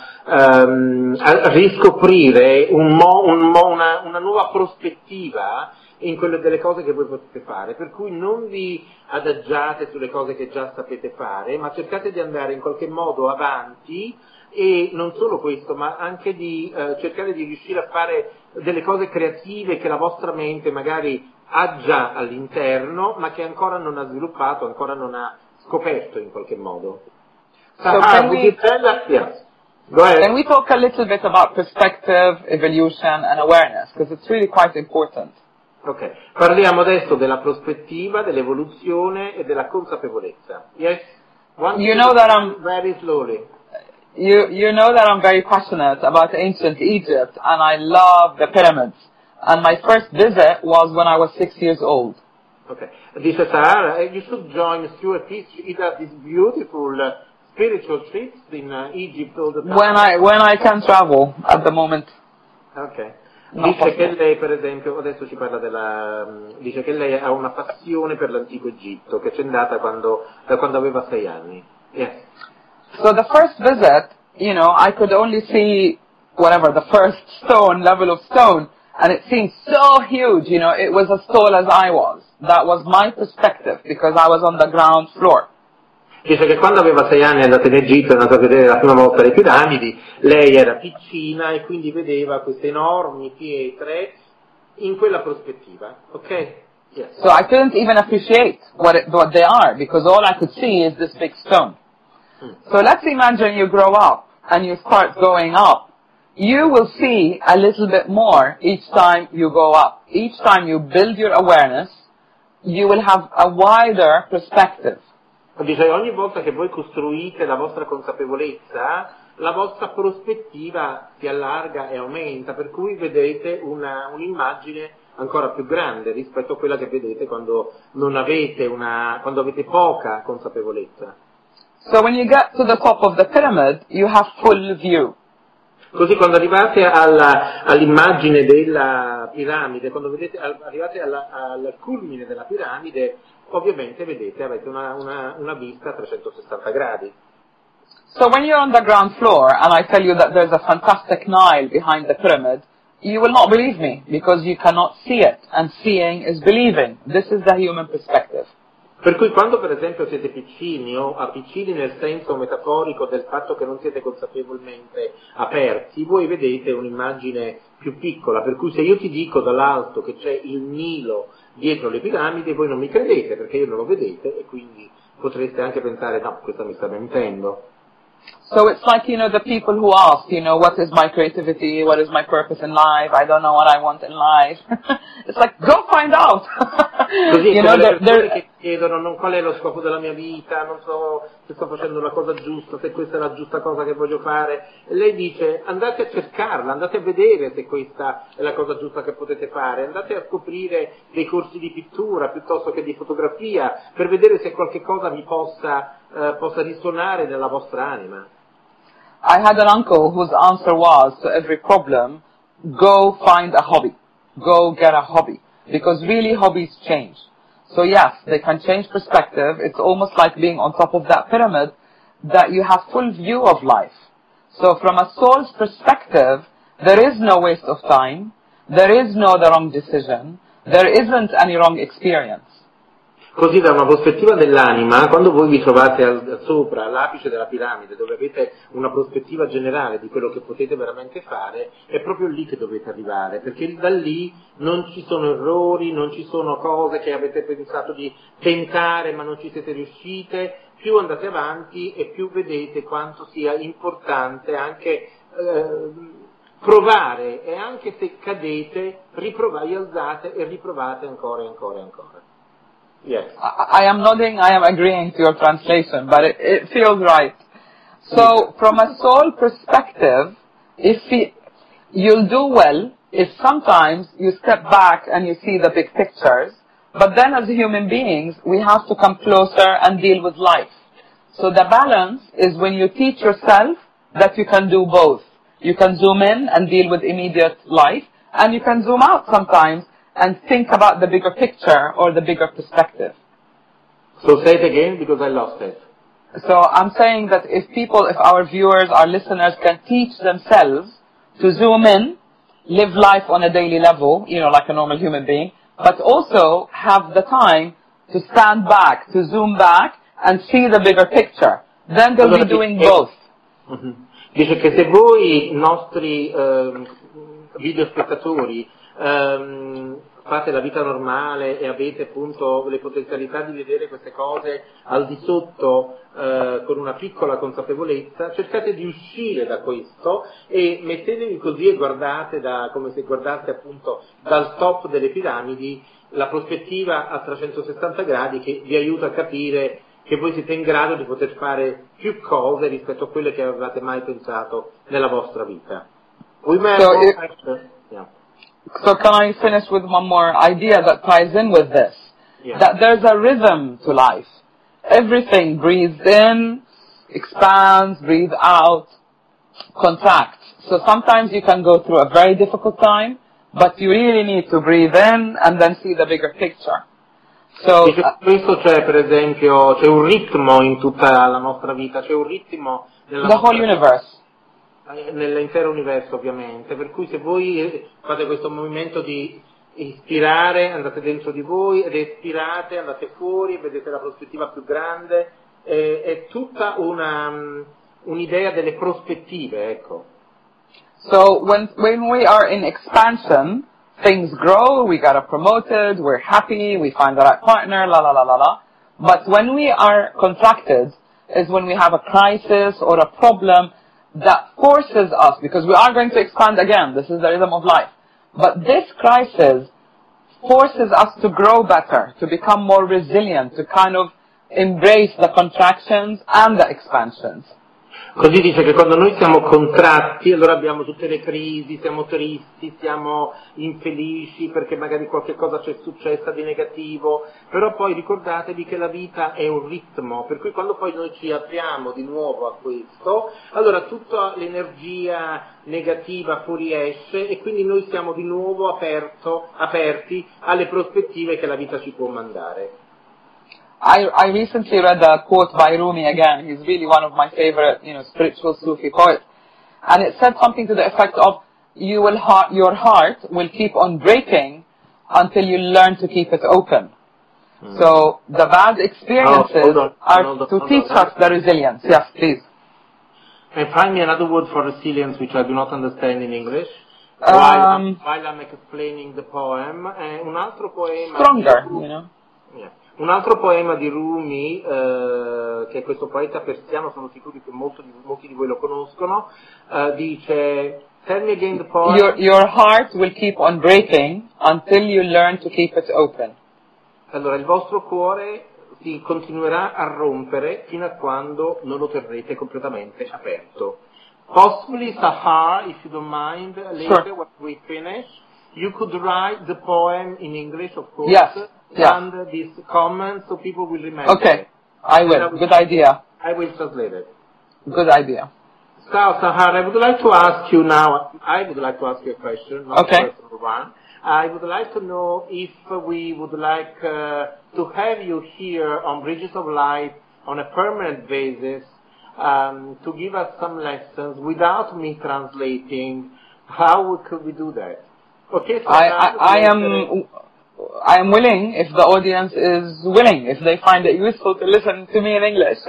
S2: a, um, a riscoprire un mo, un mo, una, una nuova prospettiva in quelle delle cose che voi potete fare, per cui non vi adagiate sulle cose che già sapete fare, ma cercate di andare in qualche modo avanti, e non solo questo, ma anche di eh, cercare di riuscire a fare delle cose creative che la vostra mente magari ha già all'interno, ma che ancora non ha sviluppato, ancora non ha scoperto in qualche modo.
S3: So can we,
S2: yes. Go ahead.
S3: Can we talk a little bit about perspective, evolution and awareness, because it's really quite important.
S2: Ok, parliamo adesso della prospettiva, dell'evoluzione e della consapevolezza. Yes? One
S3: you know that I'm
S2: very slowly.
S3: You you know that I'm very passionate about ancient Egypt, and I love the pyramids. And my first visit was when I was six years old.
S2: Okay, dice Sahara, you should join Stuart Peace. He does these beautiful uh, spiritual trips in uh, Egypt all the time.
S3: When I when I can travel at the moment.
S2: Ok. Dice che lei, per esempio, adesso ci parla della, dice che lei ha una passione per l'antico Egitto, che c'è andata quando, da quando aveva sei anni. Yes.
S3: So the first visit, you know, I could only see whatever, the first stone, level of stone, and it seemed so huge, you know, it was as tall as I was. That was my perspective, because I was on the ground floor.
S2: Dice che quando aveva sei anni è andata in Egitto, è andata a vedere la prima volta le piramidi, lei era piccina e quindi vedeva queste enormi pietre in quella prospettiva, ok? Yes.
S3: So I couldn't even appreciate what, it, what they are, because all I could see is this big stone. Mm. So let's imagine you grow up and you start going up. You will see a little bit more each time you go up. Each time you build your awareness, you will have a wider perspective.
S2: Dice, ogni volta che voi costruite la vostra consapevolezza, la vostra prospettiva si allarga e aumenta, per cui vedete una, un'immagine ancora più grande rispetto a quella che vedete quando non avete una, quando avete poca consapevolezza.
S3: So when you get to the top of the pyramid, you have full view.
S2: Così quando arrivate alla, all'immagine della piramide, quando vedete, arrivate alla, al culmine della piramide, ovviamente vedete, avete una, una, una vista a trecentosessanta gradi.
S3: So when you're on the ground floor and I tell you that there's a fantastic Nile behind the pyramid, you will not believe me because you cannot see it, and seeing is believing. This is the human perspective.
S2: Per cui quando per esempio siete piccini o piccini nel senso metaforico del fatto che non siete consapevolmente aperti, voi vedete un'immagine più piccola, per cui se io ti dico dall'alto che c'è il Nilo dietro le piramidi, voi non mi credete perché io non lo vedete e quindi potreste anche pensare no, questa mi sta mentendo.
S3: So it's like, you know, the people who ask, you know, what is my creativity, what is my purpose in life, I don't know what I want in life. It's like, go find out!
S2: Così
S3: you
S2: come
S3: know,
S2: le
S3: they're,
S2: persone
S3: they're,
S2: che chiedono non qual è lo scopo della mia vita, non so se sto facendo la cosa giusta, se questa è la giusta cosa che voglio fare. E lei dice, andate a cercarla, andate a vedere se questa è la cosa giusta che potete fare, andate a scoprire dei corsi di pittura piuttosto che di fotografia, per vedere se qualche cosa vi possa, eh, possa risuonare nella vostra anima.
S3: I had an uncle whose answer was to every problem, go find a hobby. Go get a hobby. Because really hobbies change. So yes, they can change perspective. It's almost like being on top of that pyramid, that you have full view of life. So from a soul's perspective, there is no waste of time. There is no the wrong decision. There isn't any wrong experience.
S2: Così da una prospettiva dell'anima, quando voi vi trovate al, sopra, all'apice della piramide, dove avete una prospettiva generale di quello che potete veramente fare, è proprio lì che dovete arrivare, perché da lì non ci sono errori, non ci sono cose che avete pensato di tentare ma non ci siete riuscite, più andate avanti e più vedete quanto sia importante anche eh, provare, e anche se cadete, riprovate, alzate e riprovate ancora e ancora e ancora. Yes.
S3: I, I am nodding, I am agreeing to your translation, but it, it feels right. So, from a soul perspective, if you, you'll do well if sometimes you step back and you see the big pictures, but then as human beings, we have to come closer and deal with life. So the balance is when you teach yourself that you can do both. You can zoom in and deal with immediate life, and you can zoom out sometimes and think about the bigger picture or the bigger perspective.
S2: So say it again because I lost it.
S3: So I'm saying that if people, if our viewers, our listeners can teach themselves to zoom in, live life on a daily level, you know, like a normal human being, but also have the time to stand back, to zoom back and see the bigger picture. Then they'll
S2: Allora,
S3: be doing
S2: dice,
S3: both.
S2: uh-huh. Dice che se voi, nostri eh, videospettatori, ehm, fate la vita normale e avete appunto le potenzialità di vedere queste cose al di sotto eh, con una piccola consapevolezza, cercate di uscire da questo e mettetevi così e guardate da, come se guardaste appunto dal top delle piramidi la prospettiva a trecentosessanta gradi che vi aiuta a capire che voi siete in grado di poter fare più cose rispetto a quelle che avevate mai pensato nella vostra vita. We may
S3: So,
S2: have
S3: it,
S2: more yeah.
S3: so can I finish with one more idea that ties in with this?
S2: Yeah.
S3: That there's a rhythm to life. Everything breathes in, expands, breathes out, contracts. So sometimes you can go through a very difficult time, but you really need to breathe in and then see the bigger picture. So,
S2: Dice, questo c'è per esempio, c'è un ritmo in tutta la nostra vita, c'è un ritmo nella
S3: the
S2: nostra
S3: whole universe.
S2: nell'intero universo ovviamente, per cui se voi fate questo movimento di ispirare, andate dentro di voi ed espirate, andate fuori, vedete la prospettiva più grande, è, è tutta una, un'idea delle prospettive, ecco.
S3: So when, when we are in expansion, things grow, we got promoted, we're happy, we find the right partner, la la la la la. But when we are contracted is when we have a crisis or a problem that forces us, because we are going to expand again, this is the rhythm of life. But this crisis forces us to grow better, to become more resilient, to kind of embrace the contractions and the expansions.
S2: Così dice che quando noi siamo contratti, allora abbiamo tutte le crisi, siamo tristi, siamo infelici perché magari qualche cosa ci è successa di negativo, però poi ricordatevi che la vita è un ritmo, per cui quando poi noi ci apriamo di nuovo a questo, allora tutta l'energia negativa fuoriesce e quindi noi siamo di nuovo aperto, aperti alle prospettive che la vita ci può mandare.
S3: I, I recently read a quote by Rumi again. He's really one of my favorite, you know, spiritual Sufi poets. And it said something to the effect of, you will ha- your heart will keep on breaking until you learn to keep it open. Mm. So the bad experiences oh, hold on, are hold on, to hold teach on. us the resilience. Yes, please.
S2: And find me another word for resilience which I do not understand in English.
S3: Um,
S2: while, I'm, while I'm explaining the poem. Eh, un altro poema.
S3: Stronger, you know.
S2: Yeah. Un altro poema di Rumi, eh, che è questo poeta persiano, sono sicuro che molti di, molti di voi lo conoscono, eh, dice, tell me again the poem.
S3: Your, your heart will keep on breaking until you learn to keep it open.
S2: Allora, il vostro cuore si continuerà a rompere fino a quando non lo terrete completamente aperto. Possibly, Sahar, if you don't mind, later
S3: sure.
S2: when we finish, you could write the poem in English, of course.
S3: Yes. Yeah.
S2: Under these comments so people will remember.
S3: Okay,
S2: it.
S3: I will.
S2: I will.
S3: Good idea.
S2: I will translate it.
S3: Good idea.
S2: So, Sahar, I would like to ask you now, I would like to ask you a question, not
S3: okay.
S2: a personal one. I would like to know if we would like uh, to have you here on Bridges of Light on a permanent basis um, to give us some lessons without me translating. How could we do that? Okay, so
S3: I, I, I am... I am willing if the audience is willing, if they find it useful to listen to me in English.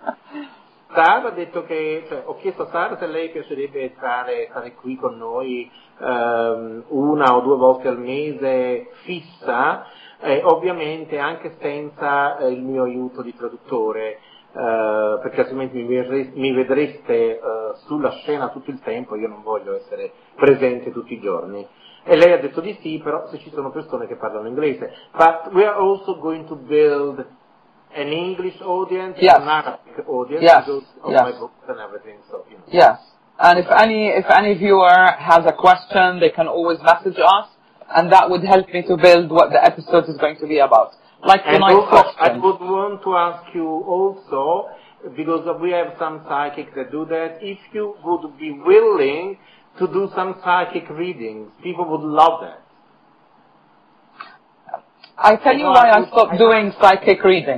S2: Sara ha detto che, cioè, ho chiesto a Sara se lei piacerebbe stare, stare qui con noi um, una o due volte al mese fissa, eh, ovviamente anche senza eh, il mio aiuto di traduttore, eh, perché altrimenti mi, verreste, mi vedreste eh, sulla scena tutto il tempo, io non voglio essere presente tutti i giorni. E lei ha detto di sì, però se ci sono persone che parlano inglese. But we are also going to build an English audience,
S3: yes.
S2: an Arabic audience,
S3: yes.
S2: because of
S3: yes.
S2: my books and everything. So, you know.
S3: Yes. And if any, if any viewer has a question, they can always message us, and that would help me to build what the episode is going to be about. Like
S2: and
S3: tonight's
S2: also,
S3: question.
S2: I would want to ask you also, because we have some psychics that do that, if you would be willing to do some psychic readings. People would love that.
S3: I tell you why I stopped doing psychic readings.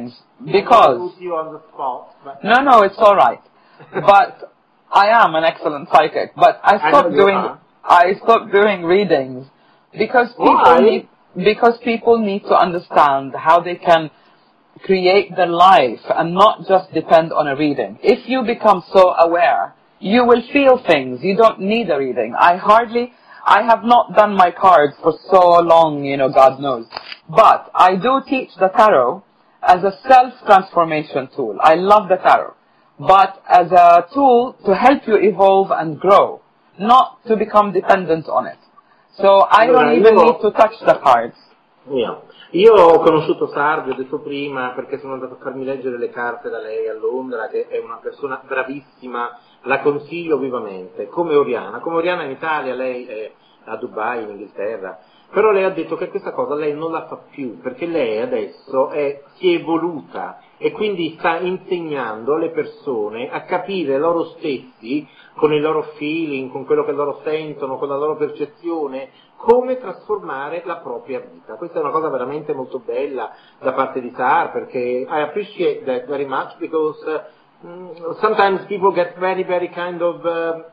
S3: Because...
S2: put you on the spot. But
S3: No, no, it's all right. But I am an excellent psychic. But I
S2: I
S3: stopped
S2: know you
S3: doing
S2: are.
S3: I stopped doing readings because people
S2: Why?
S3: need because people need to understand how they can create their life and not just depend on a reading. If you become so aware, you will feel things. You don't need a reading. I hardly, I have not done my cards for so long, you know, God knows. But I do teach the tarot as a self-transformation tool. I love the tarot. But as a tool to help you evolve and grow, not to become dependent on it. So I
S2: Allora,
S3: don't even
S2: io-
S3: need to touch the cards.
S2: Yeah. Io ho conosciuto Sardi, ho detto prima, perché sono andato a farmi leggere le carte da lei a Londra, che è una persona bravissima, la consiglio vivamente, come Oriana. Come Oriana in Italia, lei è a Dubai, in Inghilterra, però lei ha detto che questa cosa lei non la fa più, perché lei adesso è, si è evoluta e quindi sta insegnando alle persone a capire loro stessi, con il loro feeling, con quello che loro sentono, con la loro percezione, come trasformare la propria vita. Questa è una cosa veramente molto bella da parte di Sar, perché I appreciate that very much because uh, mm, sometimes people get very, very kind of uh,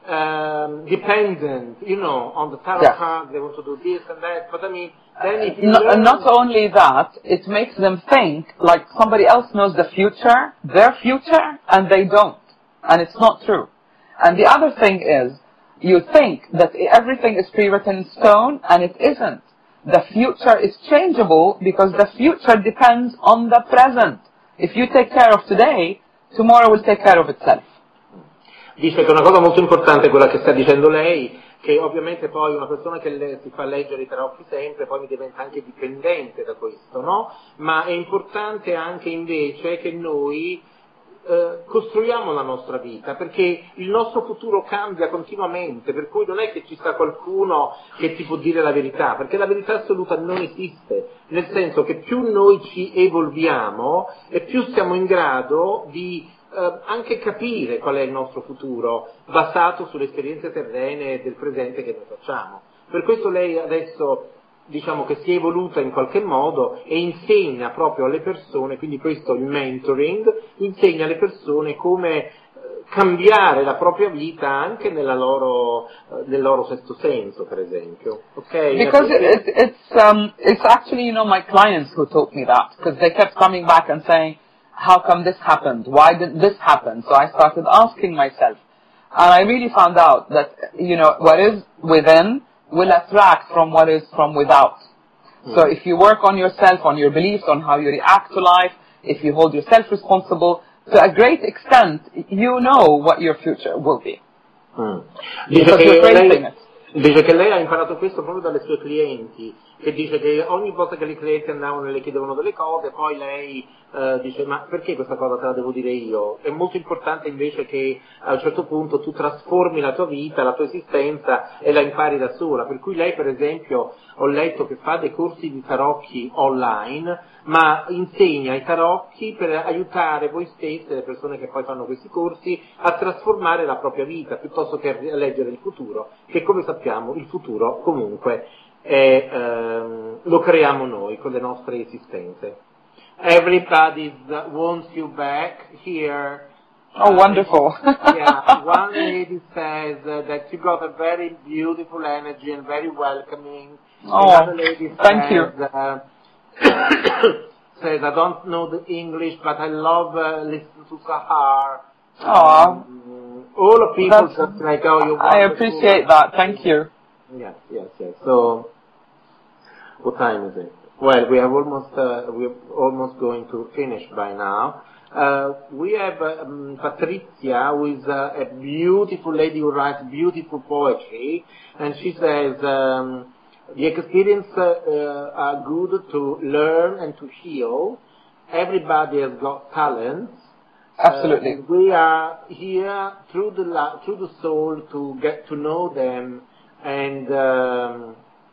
S2: um, dependent, you know, on the tarot
S3: Yeah.
S2: cards, they want to do this and that, but I mean, then if you
S3: No,
S2: learn...
S3: not only that, it makes them think like somebody else knows the future, their future, and they don't. And it's not true. And the other thing is, you think that everything is pre-written in stone, and it isn't. The future is changeable because the future depends on the present. If you take care of today, tomorrow will take care of itself.
S2: Dice che una cosa molto importante è quella che sta dicendo lei, che ovviamente poi una persona che le, si fa leggere i tarocchi sempre poi mi diventa anche dipendente da questo, no? Ma è importante anche invece che noi eh, costruiamo la nostra vita, perché il nostro futuro cambia continuamente, per cui non è che ci sta qualcuno che ti può dire la verità, perché la verità assoluta non esiste, nel senso che più noi ci evolviamo e più siamo in grado di Uh, anche capire qual è il nostro futuro basato sulle esperienze terrene del presente che noi facciamo. Per questo lei adesso diciamo che si è evoluta in qualche modo e insegna proprio alle persone, quindi questo il mentoring, insegna alle persone come uh, cambiare la propria vita anche nella loro, uh, nel loro sesto senso, per esempio. Okay?
S3: Because it, it, it's, um, it's actually, you know, my clients who taught me that, because they kept coming back and saying, how come this happened? Why did this happen? So I started asking myself. And I really found out that, you know, what is within will attract from what is from without. Mm. So if you work on yourself, on your beliefs, on how you react to life, if you hold yourself responsible, to a great extent, you know what your future will be.
S2: Mm.
S3: Because you're creating it.
S2: Dice che lei ha imparato questo proprio dalle sue clienti, che dice che ogni volta che le clienti andavano e le chiedevano delle cose, poi lei eh, dice ma perché questa cosa te la devo dire io? È molto importante invece che a un certo punto tu trasformi la tua vita, la tua esistenza e la impari da sola, per cui lei per esempio ho letto che fa dei corsi di tarocchi online, ma insegna i tarocchi per aiutare voi stesse, le persone che poi fanno questi corsi, a trasformare la propria vita piuttosto che a leggere il futuro, che come sappiamo il futuro comunque è, ehm, lo creiamo noi con le nostre esistenze. Everybody wants you back here.
S3: Oh, wonderful.
S2: Yeah, one lady says uh, that you got a very beautiful energy and very welcoming.
S3: Oh,
S2: Another lady
S3: thank
S2: says,
S3: you.
S2: Uh, says, I don't know the English, but I love uh, listening to Sahar.
S3: Aww.
S2: Um, all of people
S3: That's-
S2: just like, oh, you're
S3: I
S2: wonderful.
S3: appreciate that. Thank you.
S2: Yes, yes, yes. So, what time is it? Well, we are almost, uh, we're almost going to finish by now. Uh, we have um, Patrizia, who is uh, a beautiful lady who writes beautiful poetry, and she says, um, the experience uh, uh, are good to learn and to heal. Everybody has got talents.
S3: Absolutely.
S2: Uh, we are here through the la- through the soul to get to know them, and um,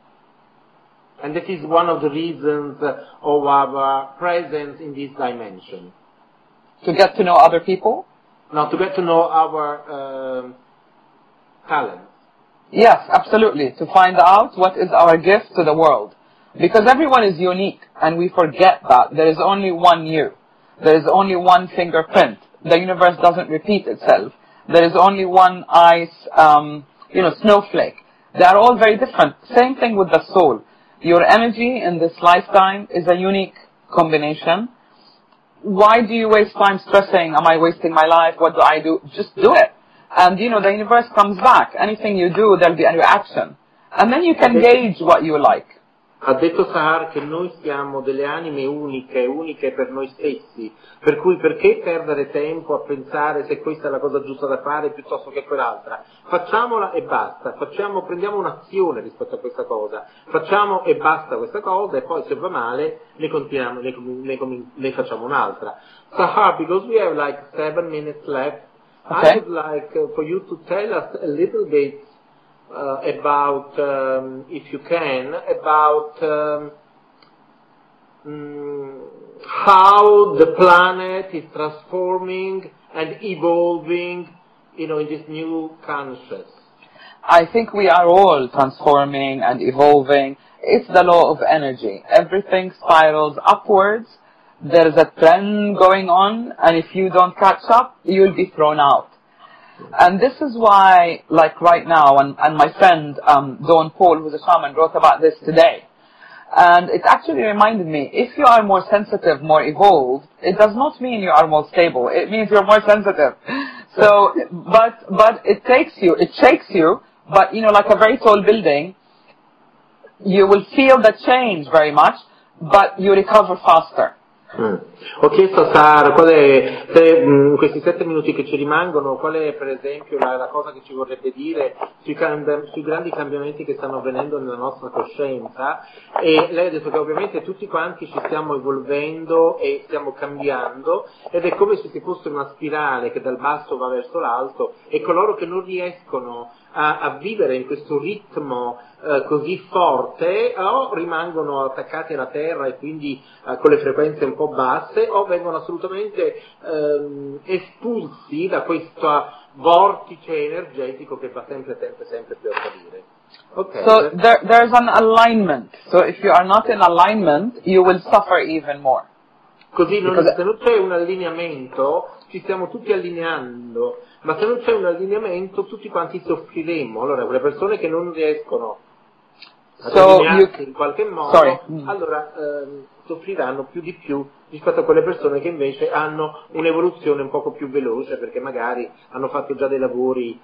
S2: and that is one of the reasons uh, of our presence in this dimension.
S3: To get to know other people?
S2: Now, to get to know our um, talents.
S3: Yes, absolutely. To find out what is our gift to the world. Because everyone is unique, and we forget that. There is only one you. There is only one fingerprint. The universe doesn't repeat itself. There is only one ice, um, you know, snowflake. They are all very different. Same thing with the soul. Your energy in this lifetime is a unique combination. Why do you waste time stressing, am I wasting my life? What do I do? Just do it. And, you know, the universe comes back. Anything you do, there'll be a reaction. And then you can gauge what you like.
S2: Ha detto Sahar che noi siamo delle anime uniche, uniche per noi stessi, per cui perché perdere tempo a pensare se questa è la cosa giusta da fare piuttosto che quell'altra? Facciamola e basta, facciamo, prendiamo un'azione rispetto a questa cosa, facciamo e basta questa cosa e poi se va male ne, continuiamo, ne, ne, ne facciamo un'altra. Sahar, because we have like seven minutes left, okay. I would like uh, for you to tell us a little bit Uh, about, um, if you can, about um, mm, how the planet is transforming and evolving, you know, in this new consciousness.
S3: I think we are all transforming and evolving. It's the law of energy. Everything spirals upwards. There's a trend going on, and if you don't catch up, you'll be thrown out. And this is why, like right now, and, and my friend um, Dawn Paul, who's a shaman, wrote about this today. And it actually reminded me, if you are more sensitive, more evolved, it does not mean you are more stable. It means you're more sensitive. So, but, but it takes you, it shakes you, but, you know, like a very tall building, you will feel the change very much, but you recover faster.
S2: Mm. Ho chiesto a Sara qual è, se, mh, questi sette minuti che ci rimangono, qual è per esempio la, la cosa che ci vorrebbe dire sui, cambi, sui grandi cambiamenti che stanno avvenendo nella nostra coscienza, e lei ha detto che ovviamente tutti quanti ci stiamo evolvendo e stiamo cambiando ed è come se si fosse una spirale che dal basso va verso l'alto e coloro che non riescono a, a vivere in questo ritmo eh, così forte o rimangono attaccati alla terra e quindi eh, con le frequenze un po' basse o vengono assolutamente ehm, espulsi da questo vortice energetico che va sempre sempre sempre più a salire. Okay.
S3: So there, there's an alignment. So if you are not in alignment, you will suffer even more.
S2: Così non, se non c'è un allineamento, ci stiamo tutti allineando, ma se non c'è un allineamento tutti quanti soffriremo. Allora, quelle persone che non riescono a
S3: so
S2: allinearsi
S3: you,
S2: in qualche modo,
S3: sorry.
S2: allora ehm, soffriranno più di più rispetto a quelle persone che invece hanno un'evoluzione un poco più veloce, perché magari hanno fatto già dei lavori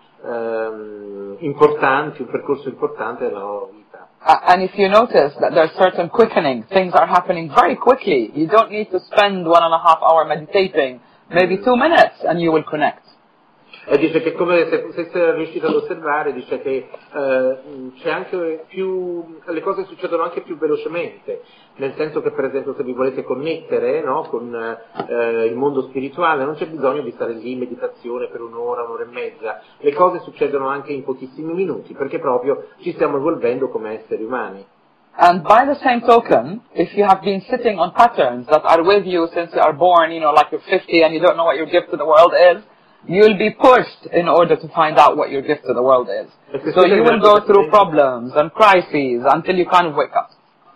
S2: ehm, importanti, un percorso importante della loro vita.
S3: Uh, and if you notice that there's certain quickening, things are happening very quickly. You don't need to spend one and a half hour meditating, maybe two minutes, and you will connect.
S2: E dice che come se, se sei riuscito ad osservare, dice che eh, c'è anche più, le cose succedono anche più velocemente, nel senso che per esempio se vi volete connettere, no, con eh, il mondo spirituale non c'è bisogno di stare lì in meditazione per un'ora, un'ora e mezza, le cose succedono anche in pochissimi minuti, perché proprio ci stiamo evolvendo come esseri umani.
S3: And by the same token, if you have been sitting on patterns that are with you since you are born, you know, like you're fifty and you don't know what your gift to the world is, you'll be pushed in order to find out what your gift to the world is. So you will go through problems and crises until you kind of wake up.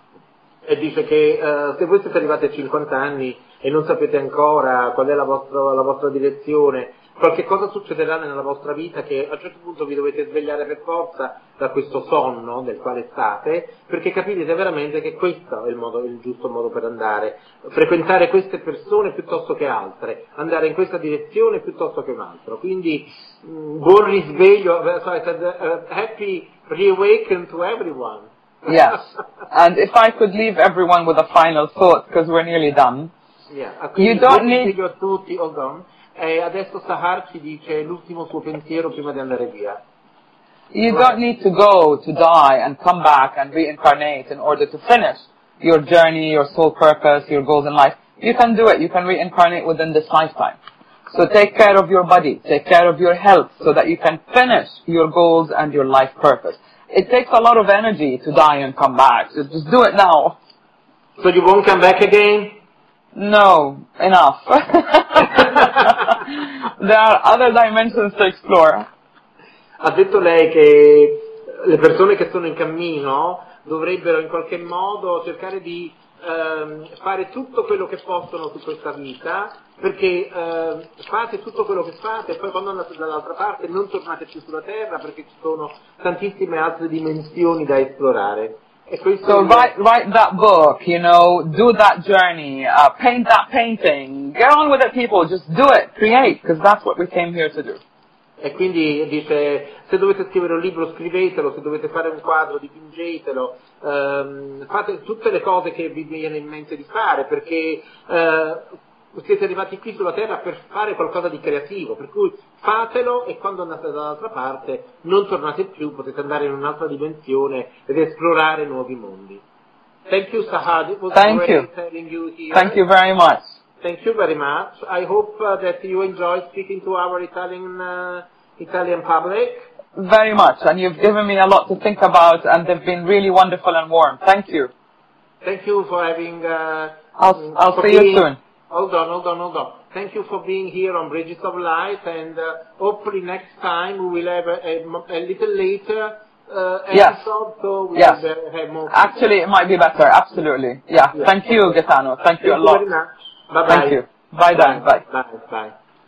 S2: E dice che uh, se voi siete arrivati a cinquanta anni e non sapete ancora qual è la vostra, la vostra direzione, qualche cosa succederà nella vostra vita che a un certo punto vi dovete svegliare per forza da questo sonno nel quale state, perché capite veramente che questo è il, modo, il giusto modo per andare, frequentare queste persone piuttosto che altre, andare in questa direzione piuttosto che un'altra. Quindi mh, buon risveglio, so I said, uh, happy reawaken to everyone.
S3: Yes, and if I could leave everyone with a final thought, because we're nearly done,
S2: yeah.
S3: you don't need...
S2: a tutti, hold on. E adesso Sahar ci dice l'ultimo suo pensiero prima di andare via.
S3: You don't need to go to die and come back and reincarnate in order to finish your journey, your soul purpose, your goals in life. You can do it. You can reincarnate within this lifetime. So take care of your body, take care of your health so that you can finish your goals and your life purpose. It takes a lot of energy to die and come back. So just do it now.
S2: So you won't come back again?
S3: No, enough. There are other dimensions to explore.
S2: Ha detto lei che le persone che sono in cammino dovrebbero in qualche modo cercare di ehm, fare tutto quello che possono su questa vita, perché eh, fate tutto quello che fate e poi quando andate dall'altra parte non tornate più sulla Terra perché ci sono tantissime altre dimensioni da esplorare. E questo
S3: So
S2: è il-
S3: write, write that book, you know, do that journey, uh, paint that painting, get on with it people, just do it, create, because that's what we came here to do.
S2: E quindi dice, se dovete scrivere un libro scrivetelo, se dovete fare un quadro dipingetelo, ehm, fate tutte le cose che vi viene in mente di fare, perché eh, siete arrivati qui sulla Terra per fare qualcosa di creativo, per cui fatelo e quando andate dall'altra parte non tornate più, potete andare in un'altra dimensione ed esplorare nuovi mondi. Thank you, Sahar. It was
S3: Thank
S2: great
S3: you.
S2: having you here.
S3: Thank you very much.
S2: Thank you very much. I hope uh, that you enjoyed speaking to our Italian uh, Italian public.
S3: Very much, and you've given me a lot to think about, and they've been really wonderful and warm. Thank you.
S2: Thank you for having. Uh,
S3: I'll, I'll
S2: for
S3: see you
S2: being-
S3: soon.
S2: Hold on, hold on, hold on. Thank you for being here on Bridges of Light, and uh, hopefully next time we will have a, a, mo- a little later uh,
S3: Yes.
S2: episode, so we
S3: Yes.
S2: will uh, have more.
S3: Actually, it might be better, absolutely. Yeah,
S2: Yeah.
S3: thank you, Gaetano. Thank you a
S2: Thank you
S3: lot.
S2: very much. Bye bye.
S3: Thank you. Bye, Dan. Bye.
S2: Bye, bye.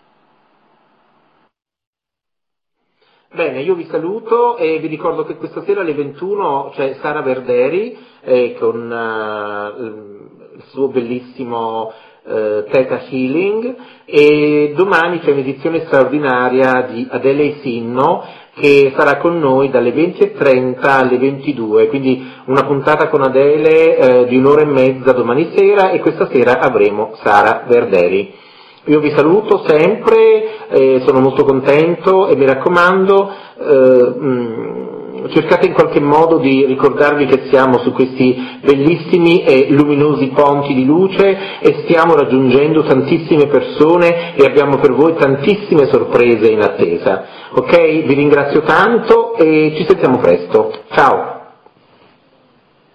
S2: Bene, io vi saluto e vi ricordo che questa sera alle ventuno c'è Sara Verderi eh, con eh, il suo bellissimo eh, Theta Healing e domani c'è un'edizione straordinaria di Adele Sinno che sarà con noi dalle venti e trenta alle ventidue, quindi una puntata con Adele eh, di un'ora e mezza domani sera e questa sera avremo Sara Verderi. Io vi saluto sempre, eh, sono molto contento e mi raccomando, eh, mh, cercate in qualche modo di ricordarvi che siamo su questi bellissimi e luminosi ponti di luce e stiamo raggiungendo tantissime persone e abbiamo per voi tantissime sorprese in attesa. Ok? Vi ringrazio tanto e ci sentiamo presto. Ciao!